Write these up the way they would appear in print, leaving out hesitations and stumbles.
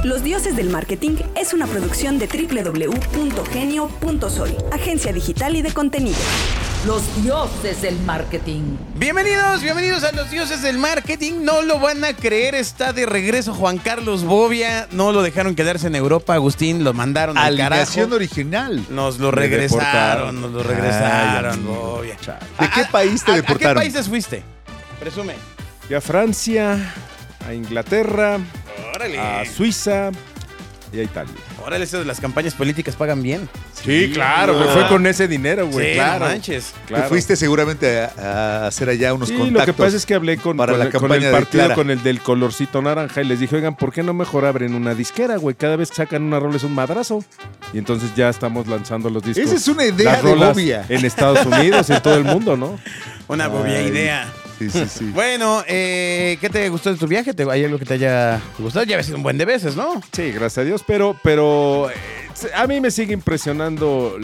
Los Dioses del Marketing es una producción de www.genio.soy, agencia digital y de contenido. Los Dioses del Marketing. Bienvenidos a Los Dioses del Marketing. No lo van a creer, está de regreso Juan Carlos Bobia. No lo dejaron quedarse en Europa, Agustín, lo mandaron al carajo. Alineación original. Nos lo regresaron, Bobia. ¿De qué país te deportaron? ¿A qué países fuiste? Presume. Fui a Francia, a Inglaterra, Órale. a Suiza y a Italia. Órale, eso de las campañas políticas pagan bien. Sí, claro, me fue con ese dinero, güey. Sí, claro. no manches. Claro. Tú fuiste seguramente a hacer allá unos contactos. Lo que pasa es que hablé con para la el campaña de partido, Clara. con el del colorcito naranja y les dije, oigan, ¿por qué no mejor abren una disquera, güey? Cada vez que sacan una rola es un madrazo. Y entonces ya estamos lanzando los discos. Esa es una idea las de rolas Bobia. en Estados Unidos y en todo el mundo, ¿no? Una Bobia idea. Sí. Bueno, ¿qué te gustó de tu viaje? ¿Hay algo que te haya gustado? Ya ves un buen de veces, ¿no? Sí, gracias a Dios, pero a mí me sigue impresionando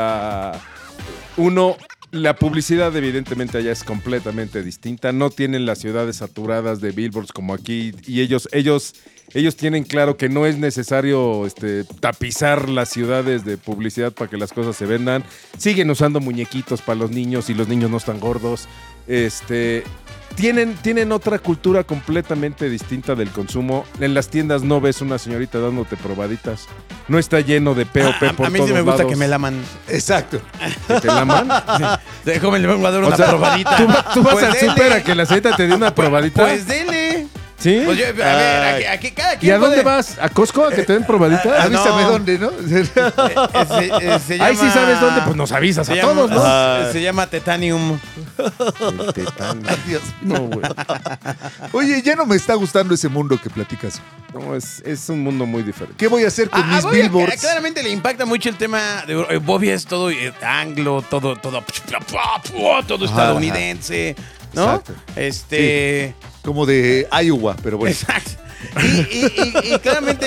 la publicidad evidentemente allá es completamente distinta. No tienen las ciudades saturadas de billboards como aquí y ellos tienen claro que no es necesario tapizar las ciudades de publicidad para que las cosas se vendan. Siguen usando muñequitos para los niños y los niños no están gordos. Tienen otra cultura completamente distinta del consumo. En las tiendas no ves una señorita dándote probaditas. No está lleno de POP por A mí todos sí me gusta lados. que me laman. Exacto. ¿Que te laman? Déjame le vengo a dar una O sea, probadita. Tú vas Pues al dele. súper a que la señorita te dé una probadita. Pues dele. ¿Sí? Pues yo, a ver, aquí cada ¿Y quien a dónde puede- vas? ¿A Costco a que te den probaditas? Avísame no. dónde, ¿no? Se Ahí sí llama- sabes dónde, pues nos avisas se a llama- todos, ¿no? Se llama Tetanium. Dios. No, güey. Oye, ya no me está gustando ese mundo que platicas. No, es un mundo muy diferente. ¿Qué voy a hacer con mis Bobia, billboards? claramente le impacta mucho el tema de Bobia es todo anglo, todo estadounidense, ¿no? Exacto. Como de Iowa, pero bueno. Exacto. Y claramente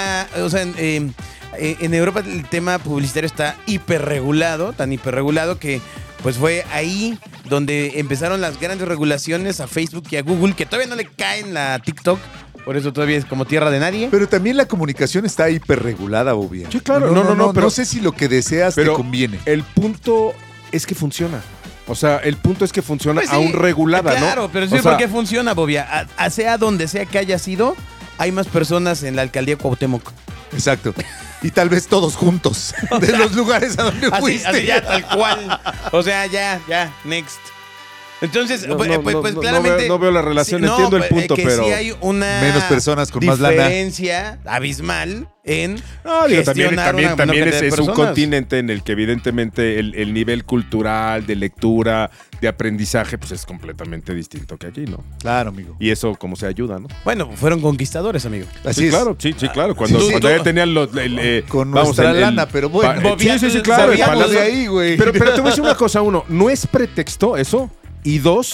en Europa el tema publicitario está hiperregulado, tan hiperregulado que pues fue ahí donde empezaron las grandes regulaciones a Facebook y a Google, que todavía no le caen la TikTok, por eso todavía es como tierra de nadie. Pero también la comunicación está hiperregulada, Bobia. Sí, claro. No, pero no sé si lo que deseas te conviene. El punto es que funciona. O sea, el punto es que funciona Pues sí, aún regulada, ¿no? Claro, pero sí, O sea, ¿por qué funciona, Bobia? Sea donde sea que haya sido, hay más personas en la alcaldía Cuauhtémoc. Exacto. Y tal vez todos juntos, de los lugares a donde fuiste. Así ya, tal cual. O sea, ya, next. Entonces, No, pues no claramente... no veo la relación, entiendo el punto, que pero... sí hay una Menos personas con más lana. diferencia abismal en No, digo, gestionar una también cantidad de es un personas. continente en el que evidentemente el nivel cultural, de lectura, de aprendizaje, pues es completamente distinto que aquí, ¿no? Claro, amigo. Y eso como se ayuda, ¿no? Bueno, fueron conquistadores, amigo. Así sí, es. claro, sí, claro. Cuando ya tenían Con nuestra lana, pero bueno. Sí, claro. el Sabíamos palacio. de ahí, güey. Pero te voy a decir una cosa, uno, no es pretexto eso, y dos,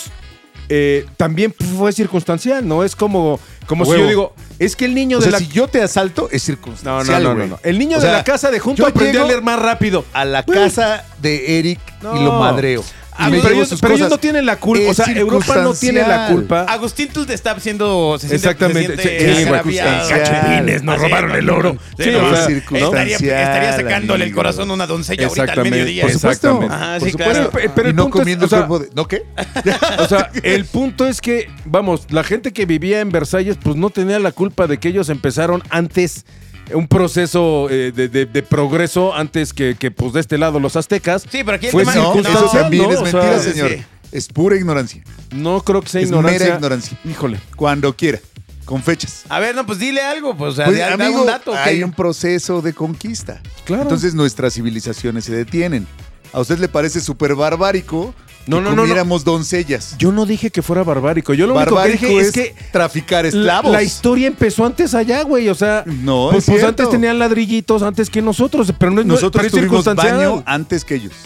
también fue circunstancial, ¿no? Es como si Huevo. yo digo, es que el niño O de sea, la... si yo te asalto, es circunstancial, güey. No. El niño O de sea, la casa de junto yo aprendió a llego leer más rápido. a la casa de Eric y lo madreo. Y me pero llevo ellos, sus pero ellos cosas. no tienen la culpa. O Es sea, Europa no tiene la culpa. Agustín, tú te estás haciendo... Exactamente. Agraviado. Cachepines, nos robaron el oro. Sí, Sí, o o sea, sea, estaría sacándole el amigo. corazón a una doncella ahorita al mediodía. Por supuesto. Exactamente. Ah, Por sí, supuesto. claro. Pero Y el no punto comiendo es, o sea, cuerpo de... ¿No qué? o sea, el punto es que, vamos, la gente que vivía en Versalles, pues no tenía la culpa de que ellos empezaron antes un proceso de progreso antes que pues de este lado los aztecas. Sí, pero aquí el fue tema- No, eso circunstancial, también ¿no? es O mentira, sea, señor. sí. Es pura ignorancia. No creo que sea Es ignorancia. mera ignorancia. Híjole. Cuando quiera, con fechas. A ver, no, pues dile algo, pues, o sea, Pues, da amigo, un dato. ¿qué? hay un proceso de conquista. Claro. Entonces nuestras civilizaciones se detienen. ¿A usted le parece súper barbárico que No. comiéramos doncellas? Yo no dije que fuera barbárico. Yo lo único que Barbárico dije es es que traficar la, esclavos. la historia empezó antes allá, güey. O sea, No, pues, es cierto. antes tenían ladrillitos antes que nosotros, pero no Nosotros pero es tuvimos circunstancial. baño antes que ellos.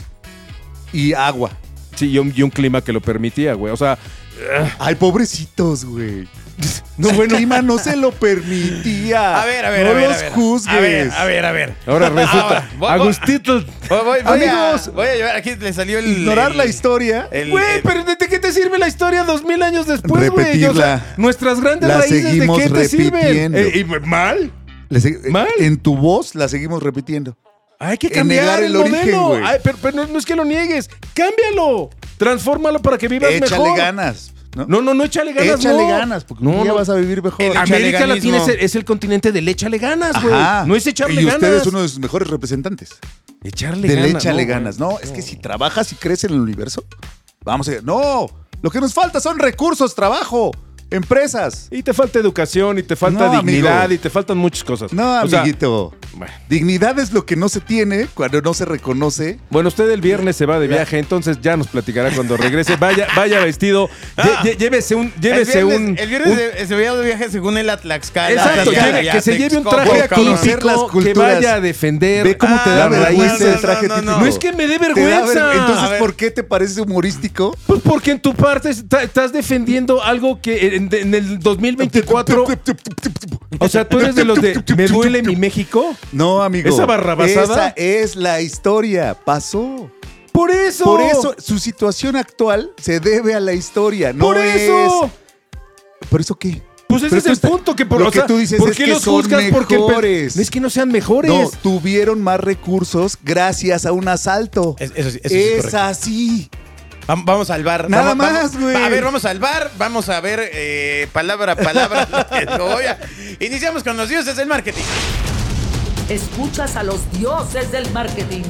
Y agua. Sí, y un clima que lo permitía, güey. O sea, Ay, pobrecitos, güey. no, El bueno. clima no se lo permitía. A ver, a ver, no a ver. los a ver. juzgues. A ver. Ahora resulta. Voy- Agustito. Amigos, voy a llevar, aquí le salió el... Ignorar la historia. Güey, pero ¿de qué te sirve la historia 2000 años después, güey? Repetirla. O sea, nuestras grandes La raíces, ¿de seguimos qué te sirven? repitiendo. ¿Y mal? Mal. En tu voz la seguimos repitiendo. Hay que En cambiar negar el el origen, modelo. güey. Ay, pero no es que lo niegues. Cámbialo. Transfórmalo para que vivas Échale mejor. ganas. ¿no? No, échale ganas. Échale no. ganas, porque No, un día no. vas a vivir mejor. El América Echaleganismo. Latina es el continente del échale ganas, güey. Ajá. No es echarle y ganas. usted es uno de sus mejores representantes. Echarle Del ganas. échale no, ganas. güey. No, es que si trabajas y crees en el universo, vamos a... No, lo que nos falta son recursos, trabajo, empresas. Y te falta educación, y te falta No, dignidad, amigo. y te faltan muchas cosas. No, O sea, amiguito. bueno. Dignidad es lo que no se tiene cuando no se reconoce. Bueno, usted el viernes se va de viaje, entonces ya nos platicará cuando regrese. Vaya vestido. Llévese un. El viernes se veía de viaje según el Atlaxcala. Exacto, que se lleve un traje Voy a conocer las típico, que culturas. vaya a defender. Ve cómo te da las vergüenza raíces. el traje típico. No es que me dé Te da vergüenza. Entonces, A ver. ¿por qué te parece humorístico? Pues porque en tu parte estás defendiendo algo que en el 2024. O sea, tú eres de los de ¿me duele mi México? No, amigo. ¿Esa barrabasada? Esa es la historia. Pasó. ¡Por eso! Por eso, su situación actual se debe a la historia. No ¡Por eso! es... ¿Por eso qué? Pues ese Pero es el tú punto. Que lo que tú dices ¿por es qué que los son juzgas? Porque mejores. no es que no sean mejores. No, tuvieron más recursos gracias a un asalto. Eso sí es es correcto. así. Vamos al bar. Nada más, güey. A ver, vamos al bar. Vamos a ver palabra a palabra. Iniciamos con los dioses del marketing. Escuchas a los dioses del marketing.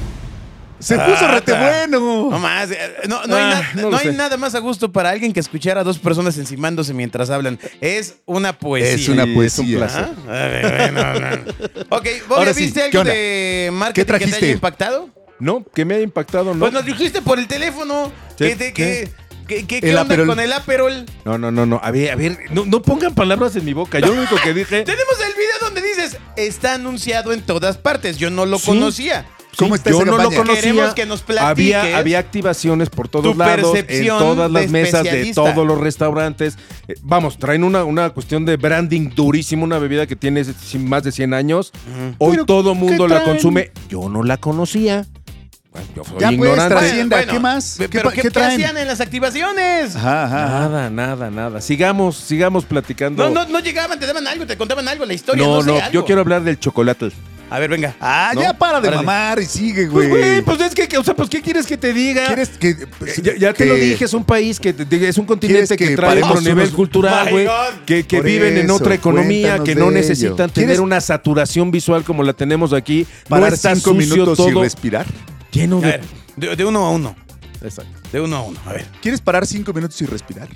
Se puso rete bueno. No más. No hay nada más a gusto para alguien que escuchar a dos personas encimándose mientras hablan. Es una poesía. Es una Sí, poesía. es un placer. Ah, a ver, bueno. Ok, Bobby, Ahora sí, ¿viste ¿qué algo onda? de marketing ¿Qué que te trajiste? haya impactado? No, que me ha impactado, ¿no? Pues nos dijiste por el teléfono. Sí, ¿Qué El onda Aperol. con el Aperol? No. A ver, no pongan palabras en mi boca. Yo lo único que dije. Tenemos el video donde dices, está anunciado en todas partes. Yo no lo Sí. conocía. ¿Cómo está yo esa no lo campaña? conocía. Queremos que nos platiques Había activaciones por todos tu lados, en percepción todas las de mesas de especialista. todos los restaurantes. Vamos, traen una cuestión de branding durísima, una bebida que tiene más de 100 años. Hoy Pero, todo mundo ¿qué la traen? consume. Yo no la conocía. Bueno, yo soy Ya pues, ignorante. trascienda. ¿Qué más? ¿Pero qué traen? hacían en las activaciones? Ajá. Nada. Sigamos platicando. No llegaban, te daban algo, te contaban algo, la historia, no, No, sé, algo. yo quiero hablar del chocolate. A ver, venga. Ah, ¿No? ya para de Órale. mamar y sigue, Pues, güey. güey, pues es que, o sea, pues, ¿qué quieres que te diga? ¿Quieres que...? Ya te lo dije, es un país es un continente ¿Quieres que que trae otro paremos nivel unos- cultural, My güey, God. que Por viven en eso, otra economía, cuéntanos que no de necesitan ello. tener ¿Quieres una saturación visual como la tenemos aquí. No parar está 5 sucio minutos todo, y respirar? lleno A de... ver, de uno a uno. Exacto. De uno a uno, a ver. ¿Quieres parar 5 minutos y respirar?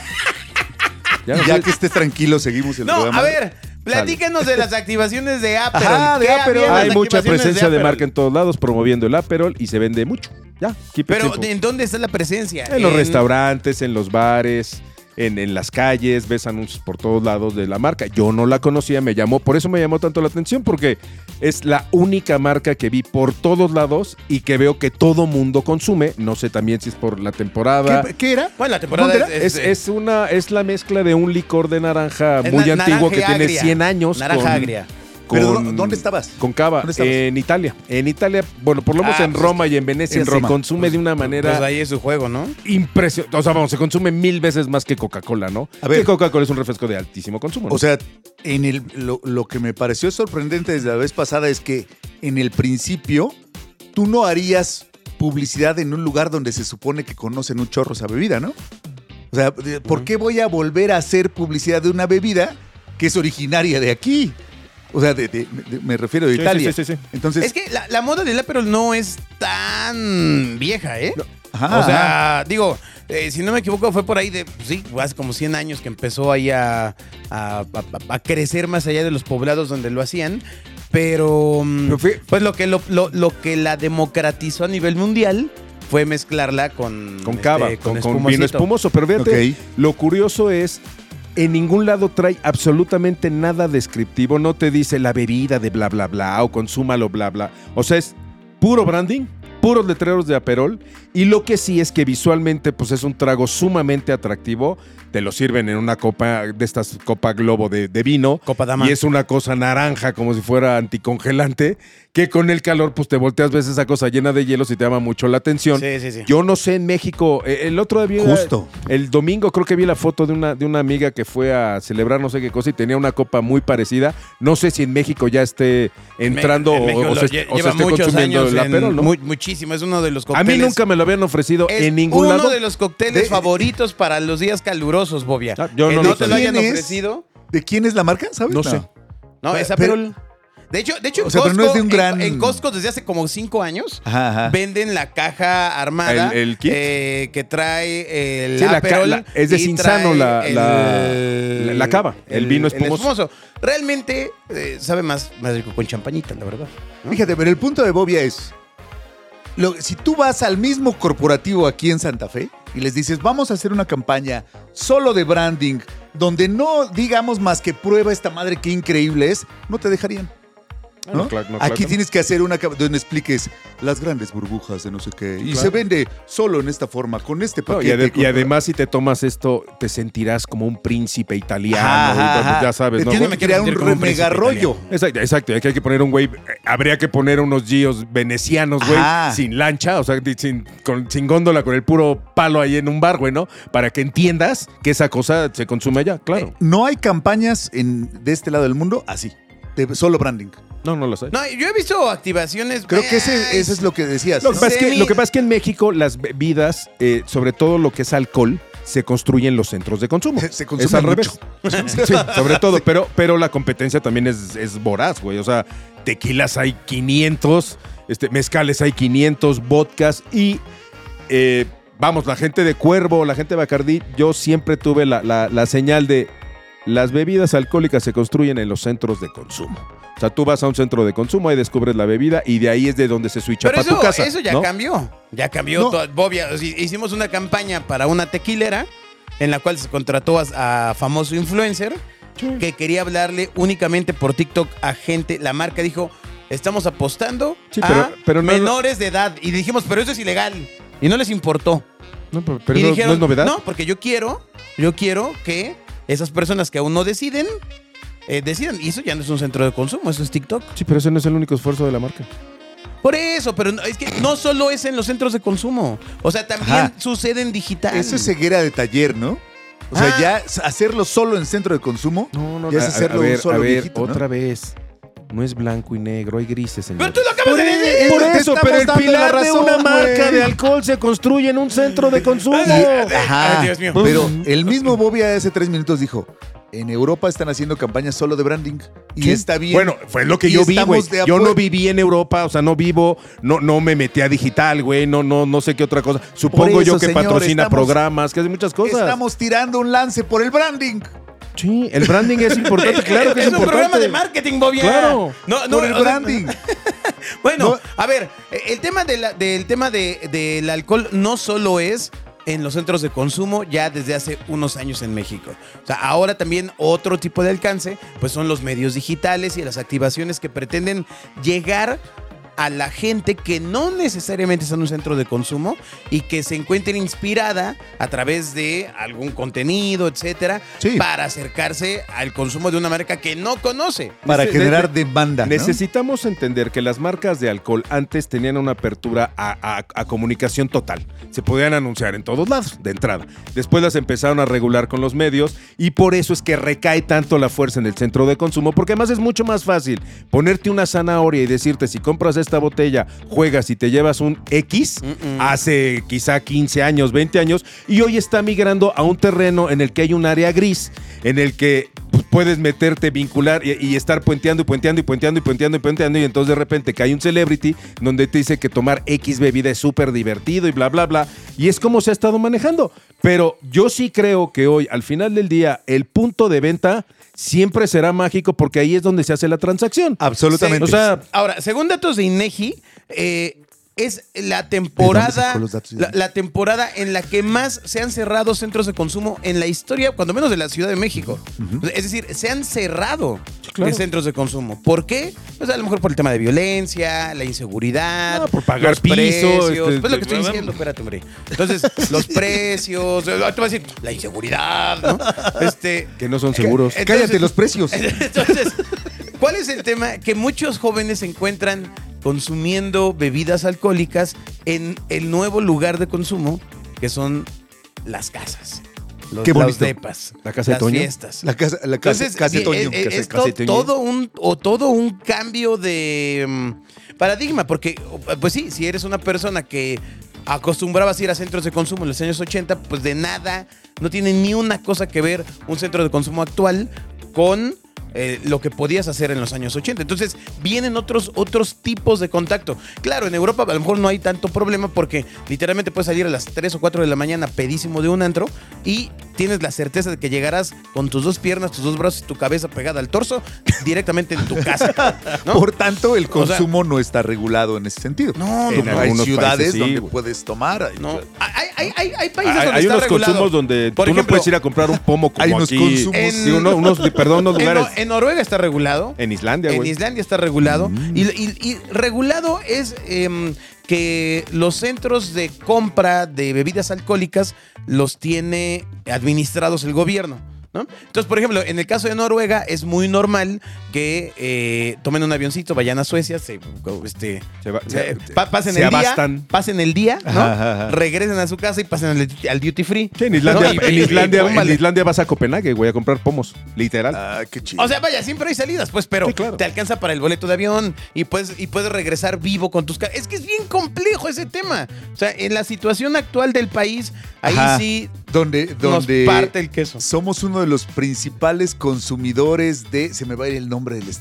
Ya no Ya sé. que estés tranquilo, seguimos el No, programa. a ver, platícanos de las activaciones de Aperol. Ajá, de ¿Qué Aperol. había en las Hay mucha activaciones presencia de Aperol? marca en todos lados promoviendo el Aperol y se vende mucho. Ya, keep it Pero, simple. ¿en dónde está la presencia? En los restaurantes, en los bares, en las calles, ves anuncios por todos lados de la marca. Yo no la conocía, por eso me llamó tanto la atención, porque es la única marca que vi por todos lados y que veo que todo mundo consume. No sé también si es por la temporada. ¿Qué era? Bueno, la temporada ¿Dónde es, Es la mezcla de un licor de naranja es muy na- antiguo naranja que tiene agria. 100 años. Naranja agria. ¿Pero con- dónde estabas? Con cava. ¿Dónde estabas? En Italia. En Italia, bueno, por lo menos Ah, en pues, Roma y en Venecia en se Roma. consume de una manera Pues ahí es su juego, ¿no? impresionante. O sea, vamos, se consume 1000 veces más que Coca-Cola, ¿no? A ver. Que Coca-Cola es un refresco de altísimo consumo, ¿no? O sea, lo que me pareció sorprendente desde la vez pasada es que en el principio tú no harías publicidad en un lugar donde se supone que conocen un chorro esa bebida, ¿no? O sea, ¿por qué voy a volver a hacer publicidad de una bebida que es originaria de aquí? O sea, me refiero de Sí, Italia. sí. Entonces, Es que la moda del Aperol no es tan vieja, ¿eh? ajá, O sea, digo, si no me equivoco, fue por ahí de, pues sí, hace como 100 años que empezó ahí a crecer más allá de los poblados donde lo hacían. Pero, pues lo que la democratizó a nivel mundial fue mezclarla con cava, con vino espumosito. espumoso. Pero fíjate, Ok. lo curioso es, en ningún lado trae absolutamente nada descriptivo. No te dice la bebida de bla, bla, bla, o consúmalo, bla, bla. O sea, es puro branding, puros letreros de Aperol Y lo que sí es que visualmente pues es un trago sumamente atractivo. Te lo sirven en una copa de estas copa globo de vino. Copa dama. Y es una cosa naranja como si fuera anticongelante, que con el calor pues te volteas, ves esa cosa llena de hielos y te llama mucho la atención. Sí. Yo no sé en México, el otro día Justo. el domingo creo que vi la foto de una amiga que fue a celebrar no sé qué cosa y tenía una copa muy parecida. No sé si en México ya esté entrando En México o se lleva esté muchos consumiendo años el Aperol, ¿no? muchísimo. Es uno de los A cócteles. mí nunca me lo habían ofrecido es en ningún uno lado. de los cócteles favoritos para los días calurosos, Bobia. Ah, yo que no no lo te lo sabía. hayan ¿Quién es? ofrecido. ¿De quién es la marca? ¿Sabes? No sé. No, es Pero- Aperol. De hecho, O sea, pero no es de un gran- en Costco desde hace como 5 años Ajá. venden la caja armada ¿El kit? Que trae el Sí, Aperol. es de y Cinzano trae la cava, el vino espumoso. Realmente sabe más rico con champañita, la verdad. ¿no? Fíjate, pero el punto de Bobia es, si tú vas al mismo corporativo aquí en Santa Fe y les dices, vamos a hacer una campaña solo de branding, donde no digamos más que prueba esta madre qué increíble es, no te dejarían. ¿no? Claro, Aquí claro. tienes que hacer una donde expliques las grandes burbujas de no sé qué. Y Claro. se vende solo en esta forma, con este No, paquete. y además, si te tomas esto, te sentirás como un príncipe italiano. Ajá, y, pues, ya sabes, Te ¿no? tiene me que quiero crear sentir como un un príncipe mega rollo. Exacto. Hay que poner un güey. Habría que poner unos gios venecianos, güey, Ajá. sin lancha, o sea, sin góndola, con el puro palo ahí en un bar, güey, ¿no? Para que entiendas que esa cosa se consume allá, claro. No hay campañas de este lado del mundo así, de solo branding. No lo sé. No, yo he visto activaciones. Creo que ese es lo que decías. Lo que, ¿no? pasa es que, Semi- lo que pasa es que en México las bebidas, sobre todo lo que es alcohol, se construye en los centros de consumo. Se consume es al mucho. revés. Sí, sobre todo, pero la competencia también es voraz, güey. O sea, tequilas hay 500, mezcales hay 500, vodkas y vamos, la gente de Cuervo, la gente de Bacardí, yo siempre tuve la señal de las bebidas alcohólicas se construyen en los centros de consumo. O sea, tú vas a un centro de consumo, ahí descubres la bebida y de ahí es de donde se switcha Pero para tu casa. eso ya ¿no? cambió. Ya cambió. No. Bobia, hicimos una campaña para una tequilera en la cual se contrató a famoso influencer que quería hablarle únicamente por TikTok a gente. La marca dijo, estamos apostando Sí, a pero no- menores de edad. Y dijimos, pero eso es ilegal. Y no les importó. No, pero y no, dijeron, no es novedad. no, porque yo quiero que esas personas que aún no decidan. Y eso ya no es un centro de consumo, eso es TikTok. Sí, pero ese no es el único esfuerzo de la marca. Por eso, pero es que no solo es en los centros de consumo. O sea, también Ajá. sucede en digital. Eso es ceguera de taller, ¿no? O sea, Ah. ya hacerlo solo en centro de consumo, No, ya es hacerlo un solo viejito, ¿no? otra vez. No es blanco y negro, hay grises, señor. Pero tú lo acabas de decir. Por te eso, estamos pero el dando pilar la de una razón, marca güey. de alcohol se construye en un centro de consumo. Ajá. Ay, Dios mío. Pero el mismo Bobia hace 3 minutos dijo, en Europa están haciendo campañas solo de branding. Y Sí. está bien. Bueno, fue lo que Y yo vi, güey. estamos de Yo no acuerdo. viví en Europa, o sea, no vivo, no me metí a digital, güey, no sé qué otra cosa. Supongo Por eso, yo que señor, patrocina estamos- programas, que hace muchas cosas. Estamos tirando un lance por el branding. Sí, el branding es importante, claro que es un importante. programa de marketing, Bobia. Claro. Por el o sea, branding. Bueno, No. a ver, el tema del alcohol no solo es en los centros de consumo ya desde hace unos años en México. O sea, ahora también otro tipo de alcance, pues son los medios digitales y las activaciones que pretenden llegar a la gente que no necesariamente está en un centro de consumo y que se encuentre inspirada a través de algún contenido, etcétera, Sí. para acercarse al consumo de una marca que no conoce. Para Nece- generar ne- demanda, ¿no? Necesitamos entender que las marcas de alcohol antes tenían una apertura a comunicación total. Se podían anunciar en todos lados, de entrada. Después las empezaron a regular con los medios y por eso es que recae tanto la fuerza en el centro de consumo, porque además es mucho más fácil ponerte una zanahoria y decirte si compras esta botella, juegas y te llevas un X, hace quizá 15 años, 20 años, y hoy está migrando a un terreno en el que hay un área gris, en el que pues, puedes meterte, vincular y estar puenteando y entonces de repente cae un celebrity donde te dice que tomar X bebida es súper divertido y bla, bla, bla. Y es como se ha estado manejando. Pero yo sí creo que hoy, al final del día, el punto de venta siempre será mágico porque ahí es donde se hace la transacción. Absolutamente. O sea, Ahora, según datos de INEGI, es la ¿De temporada, dónde sacó los datos? la temporada en la que más se han cerrado centros de consumo en la historia, cuando menos de la Ciudad de México. Es decir, se han cerrado claro. centros de consumo. ¿Por qué? Pues a lo mejor por el tema de violencia, la inseguridad, No, por pagar los piso, precios. Pues lo que estoy diciendo, espérate, hombre. Entonces, los precios, te voy a decir, la inseguridad, ¿no? Que no son seguros. Entonces- Cállate los precios. Entonces, ¿cuál es el tema? Que muchos jóvenes se encuentran consumiendo bebidas alcohólicas en el nuevo lugar de consumo, que son las casas. Qué bonito. Los depas. La casa de las Toño. fiestas. La casa Entonces, de Toño. es casa de Toño. todo un cambio de paradigma, porque, pues sí, si eres una persona que acostumbrabas a ir a centros de consumo en los años 80, pues de nada, no tiene ni una cosa que ver un centro de consumo actual con lo que podías hacer en los años 80. Entonces vienen otros tipos de contacto. Claro, en Europa a lo mejor no hay tanto problema porque literalmente puedes salir a las 3 o 4 de la mañana pedísimo de un antro y tienes la certeza de que llegarás con tus dos piernas, tus dos brazos y tu cabeza pegada al torso directamente en tu casa, ¿no? Por tanto, el O sea, consumo no está regulado en ese sentido. No, En no, hay algunos ciudades países sí, donde güey. puedes tomar. No. Hay países donde Hay está unos regulado. consumos donde Por tú ejemplo, no puedes ir a comprar un pomo como hay unos aquí. consumos- Sí, unos lugares. En Noruega está regulado. En Islandia, En güey. Islandia está regulado. Y regulado es que los centros de compra de bebidas alcohólicas los tiene administrados el gobierno, ¿no? Entonces, por ejemplo, en el caso de Noruega es muy normal que tomen un avioncito, vayan a Suecia, pasen se el día, abastan. pasen el día, ¿no? Ajá. Regresen a su casa y pasen al duty free. Sí, en Islandia, ¿no? en Islandia, tómale. en Islandia vas a Copenhague, güey, a comprar pomos. Literal. Ah, qué chido. O sea, vaya, siempre hay salidas, pues, pero Sí, claro. te alcanza para el boleto de avión y puedes regresar vivo con tus... Es que es bien complejo ese tema. O sea, en la situación actual del país, ahí Ajá. sí donde nos parte el queso. somos uno de los principales consumidores de... Se me va a ir el nombre del...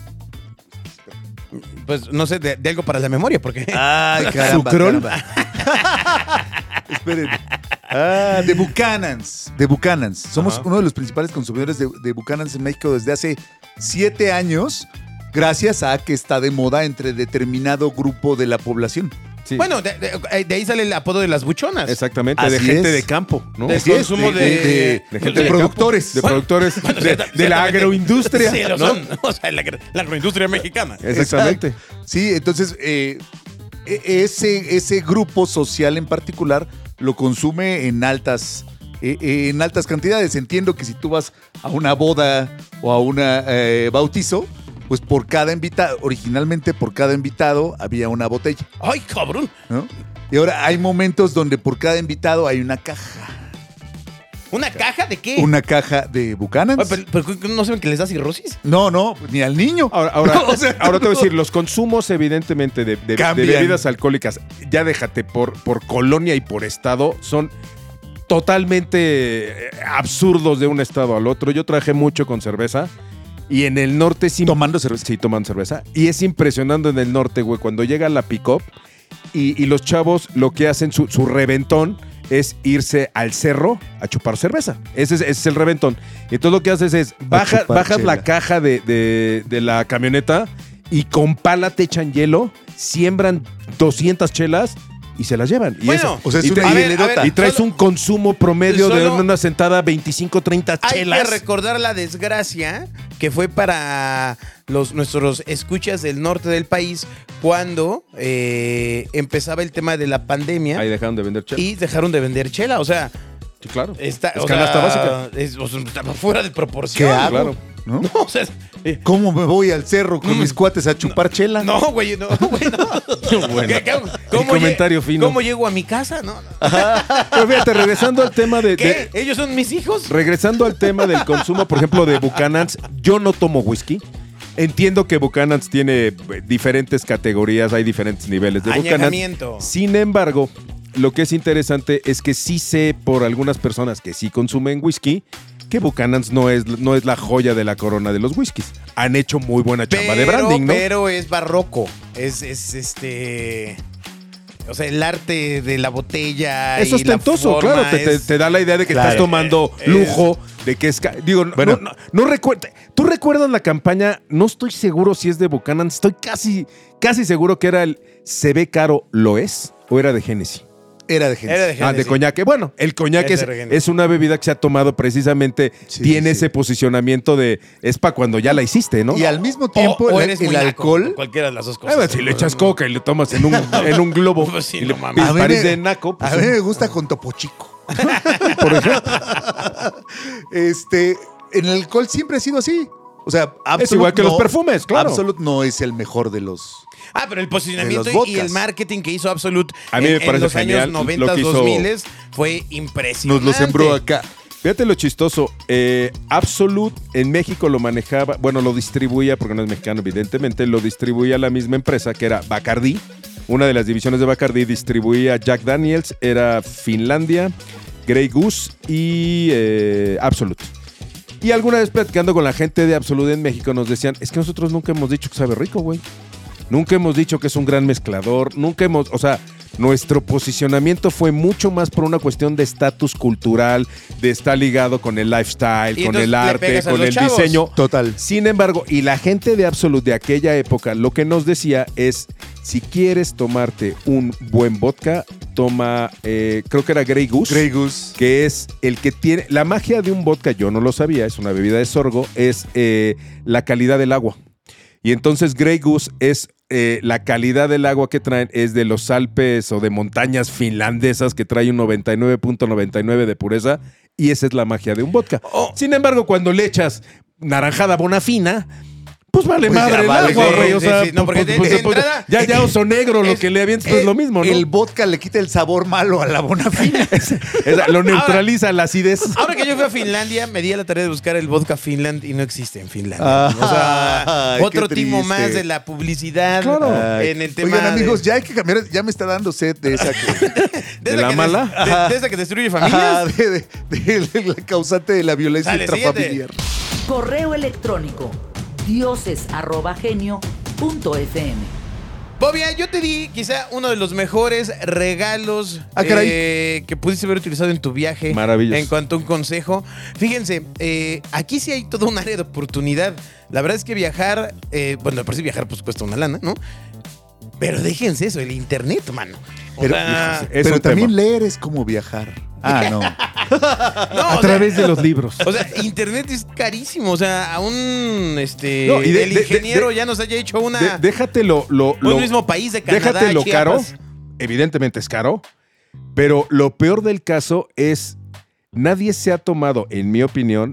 Pues, no sé, de algo para la memoria, porque... Ay, caramba. ¿Sucrol? caramba. Esperen. De Buchanan's. De Buchanan's. Somos Ajá. uno de los principales consumidores de Buchanan's en México desde hace 7 años, gracias a que está de moda entre determinado grupo de la población. Sí. Bueno, de ahí sale el apodo de las buchonas. Exactamente, Así de gente es. de campo, ¿no? De Así es, consumo de gente de productores. De productores de la Ciertamente. agroindustria. Sí, lo ¿no? son. O sea, la agroindustria mexicana. Exactamente. Exacto. Sí, entonces ese grupo social en particular lo consume en altas cantidades. Entiendo que si tú vas a una boda o a un bautizo, pues por cada invitado, originalmente por cada invitado había una botella, ¡Ay, cabrón! ¿no? Y ahora hay momentos donde por cada invitado hay una caja. ¿Una caja de qué? Una caja de Buchanan's. Ay, pero no saben que les da cirrosis. No, ni al niño. Ahora, No, o sea, ahora te voy a decir, los consumos evidentemente de Cambian. bebidas alcohólicas, ya déjate, por colonia y por estado, son totalmente absurdos de un estado al otro. Yo trabajé mucho con cerveza y en el norte sí... tomando cerveza. Sí, toman cerveza. Y es impresionante en el norte, güey, cuando llega la pick-up y los chavos lo que hacen, su reventón, es irse al cerro a chupar cerveza. Ese es el reventón. Y entonces lo que haces es, bajas chela. la caja de la camioneta y con pala te echan hielo, siembran 200 chelas y se las llevan. Y Bueno, eso- o sea, es y una tra- hielerota. y traes Solo- un consumo promedio de solo- una sentada 25, 30 Hay chelas. que recordar la desgracia que fue para nuestros escuchas del norte del país cuando empezaba el tema de la pandemia Ahí dejaron de vender chelas. y dejaron de vender chela. O sea, Sí, claro. está, Es o canasta sea, básica. estaba fuera de proporción. ¿Qué hago? Claro. ¿No? No, o sea, ¿Cómo me voy al cerro con mis cuates a chupar chela? no, güey, no. Bueno. ¿Cómo comentario fino. ¿Cómo llego a mi casa? No. Pero fíjate, regresando al tema ¿Qué? ¿Ellos son mis hijos? regresando al tema del consumo, por ejemplo, de Buchanan's, yo no tomo whisky. Entiendo que Buchanan's tiene diferentes categorías, hay diferentes niveles de Añejamiento. Buchanan's. Sin embargo, lo que es interesante es que sí sé por algunas personas que sí consumen whisky que Buchanan's no es la joya de la corona de los whiskies. Han hecho muy buena chamba de branding, ¿no? Pero es barroco. o sea, el arte de la botella. Es y la ostentoso, forma claro. Te da la idea de que Claro. estás tomando lujo, de que es. Digo, Bueno. no recuerdo. ¿Tú recuerdas la campaña? No estoy seguro si es de Buchanan. Estoy casi seguro que era el Se ve caro, ¿lo es? ¿O era de Genesis? Era de gente. Era de De Genesis. coñac. Bueno, el coñac Ese era Genesis. es una bebida que se ha tomado precisamente, Sí, tiene sí, sí. ese posicionamiento de es para cuando ya la hiciste, ¿no? Y al mismo tiempo, O el eres muy naco, alcohol. cualquiera de las dos Ah, cosas. bueno, si le echas coca y le tomas en un globo Pues sí, y no le mames. A mí París me- de naco, pues, A mí me gusta con Topo Chico. por ejemplo. En el alcohol siempre ha sido así. O sea, Absolut igual que los perfumes, claro. Absolut no es el mejor de los. Ah, pero el posicionamiento De los y vodkas. el marketing que hizo Absolut A mí me en parece los genial años 90, lo que hizo- 2000 fue impresionante. Nos lo sembró acá. Fíjate lo chistoso. Absolut en México lo manejaba, bueno, lo distribuía, porque no es mexicano, evidentemente, lo distribuía la misma empresa que era Bacardi. Una de las divisiones de Bacardi distribuía Jack Daniels, era Finlandia, Grey Goose y Absolut. Y alguna vez platicando con la gente de Absolut en México nos decían, es que nosotros nunca hemos dicho que sabe rico, güey. Nunca hemos dicho que es un gran mezclador, o sea, nuestro posicionamiento fue mucho más por una cuestión de estatus cultural, de estar ligado con el lifestyle, Y con entonces el le arte, pegas a con los el chavos. diseño. Total. Sin embargo, y la gente de Absolut de aquella época lo que nos decía es, si quieres tomarte un buen vodka, toma, creo que era Grey Goose. Grey Goose. Que es el que tiene, la magia de un vodka, yo no lo sabía, es una bebida de sorgo, es la calidad del agua. Y entonces Grey Goose es la calidad del agua que traen es de los Alpes o de montañas finlandesas que trae un 99.99 de pureza y esa es la magia de un vodka. Oh. Sin embargo, cuando le echas naranjada Bonafina, pues vale Pues madre ya el vale, agua, sí, güey. O sí, sea, sí. No, porque de entrada- ya oso negro lo que le avientas pues es lo mismo, ¿no? El vodka le quita el sabor malo a la Bonafina. Lo neutraliza la acidez. Ahora que yo fui a Finlandia, me di a la tarea de buscar el vodka Finland y no existe en Finlandia. Ah, o sea, ay, otro qué timo triste. más de la publicidad Claro. en el tema. Oigan, amigos, de, ya hay que cambiar. Ya me está dando sed de esa ¿de esa la que mala? de esa que destruye Ajá, familias. de la causante de la violencia Dale, intrafamiliar. Correo electrónico dioses@genio.fm. Bobia, yo te di quizá uno de los mejores regalos Ah, caray. que pudiste haber utilizado en tu viaje. Maravilloso. En cuanto a un consejo. Fíjense, aquí sí hay todo un área de oportunidad. La verdad es que viajar, bueno, por sí viajar pues cuesta una lana, ¿no? Pero déjense eso, el internet, mano. O Pero, sea, Es pero un también tema. leer es como viajar. Ah, no. no, A o través de los libros. O sea, internet es carísimo. O sea, aún No, y el ingeniero ya nos haya hecho una Déjate lo un mismo país de Canadá. déjate lo caro. Chiapas. Evidentemente es caro. Pero lo peor del caso es nadie se ha tomado, en mi opinión,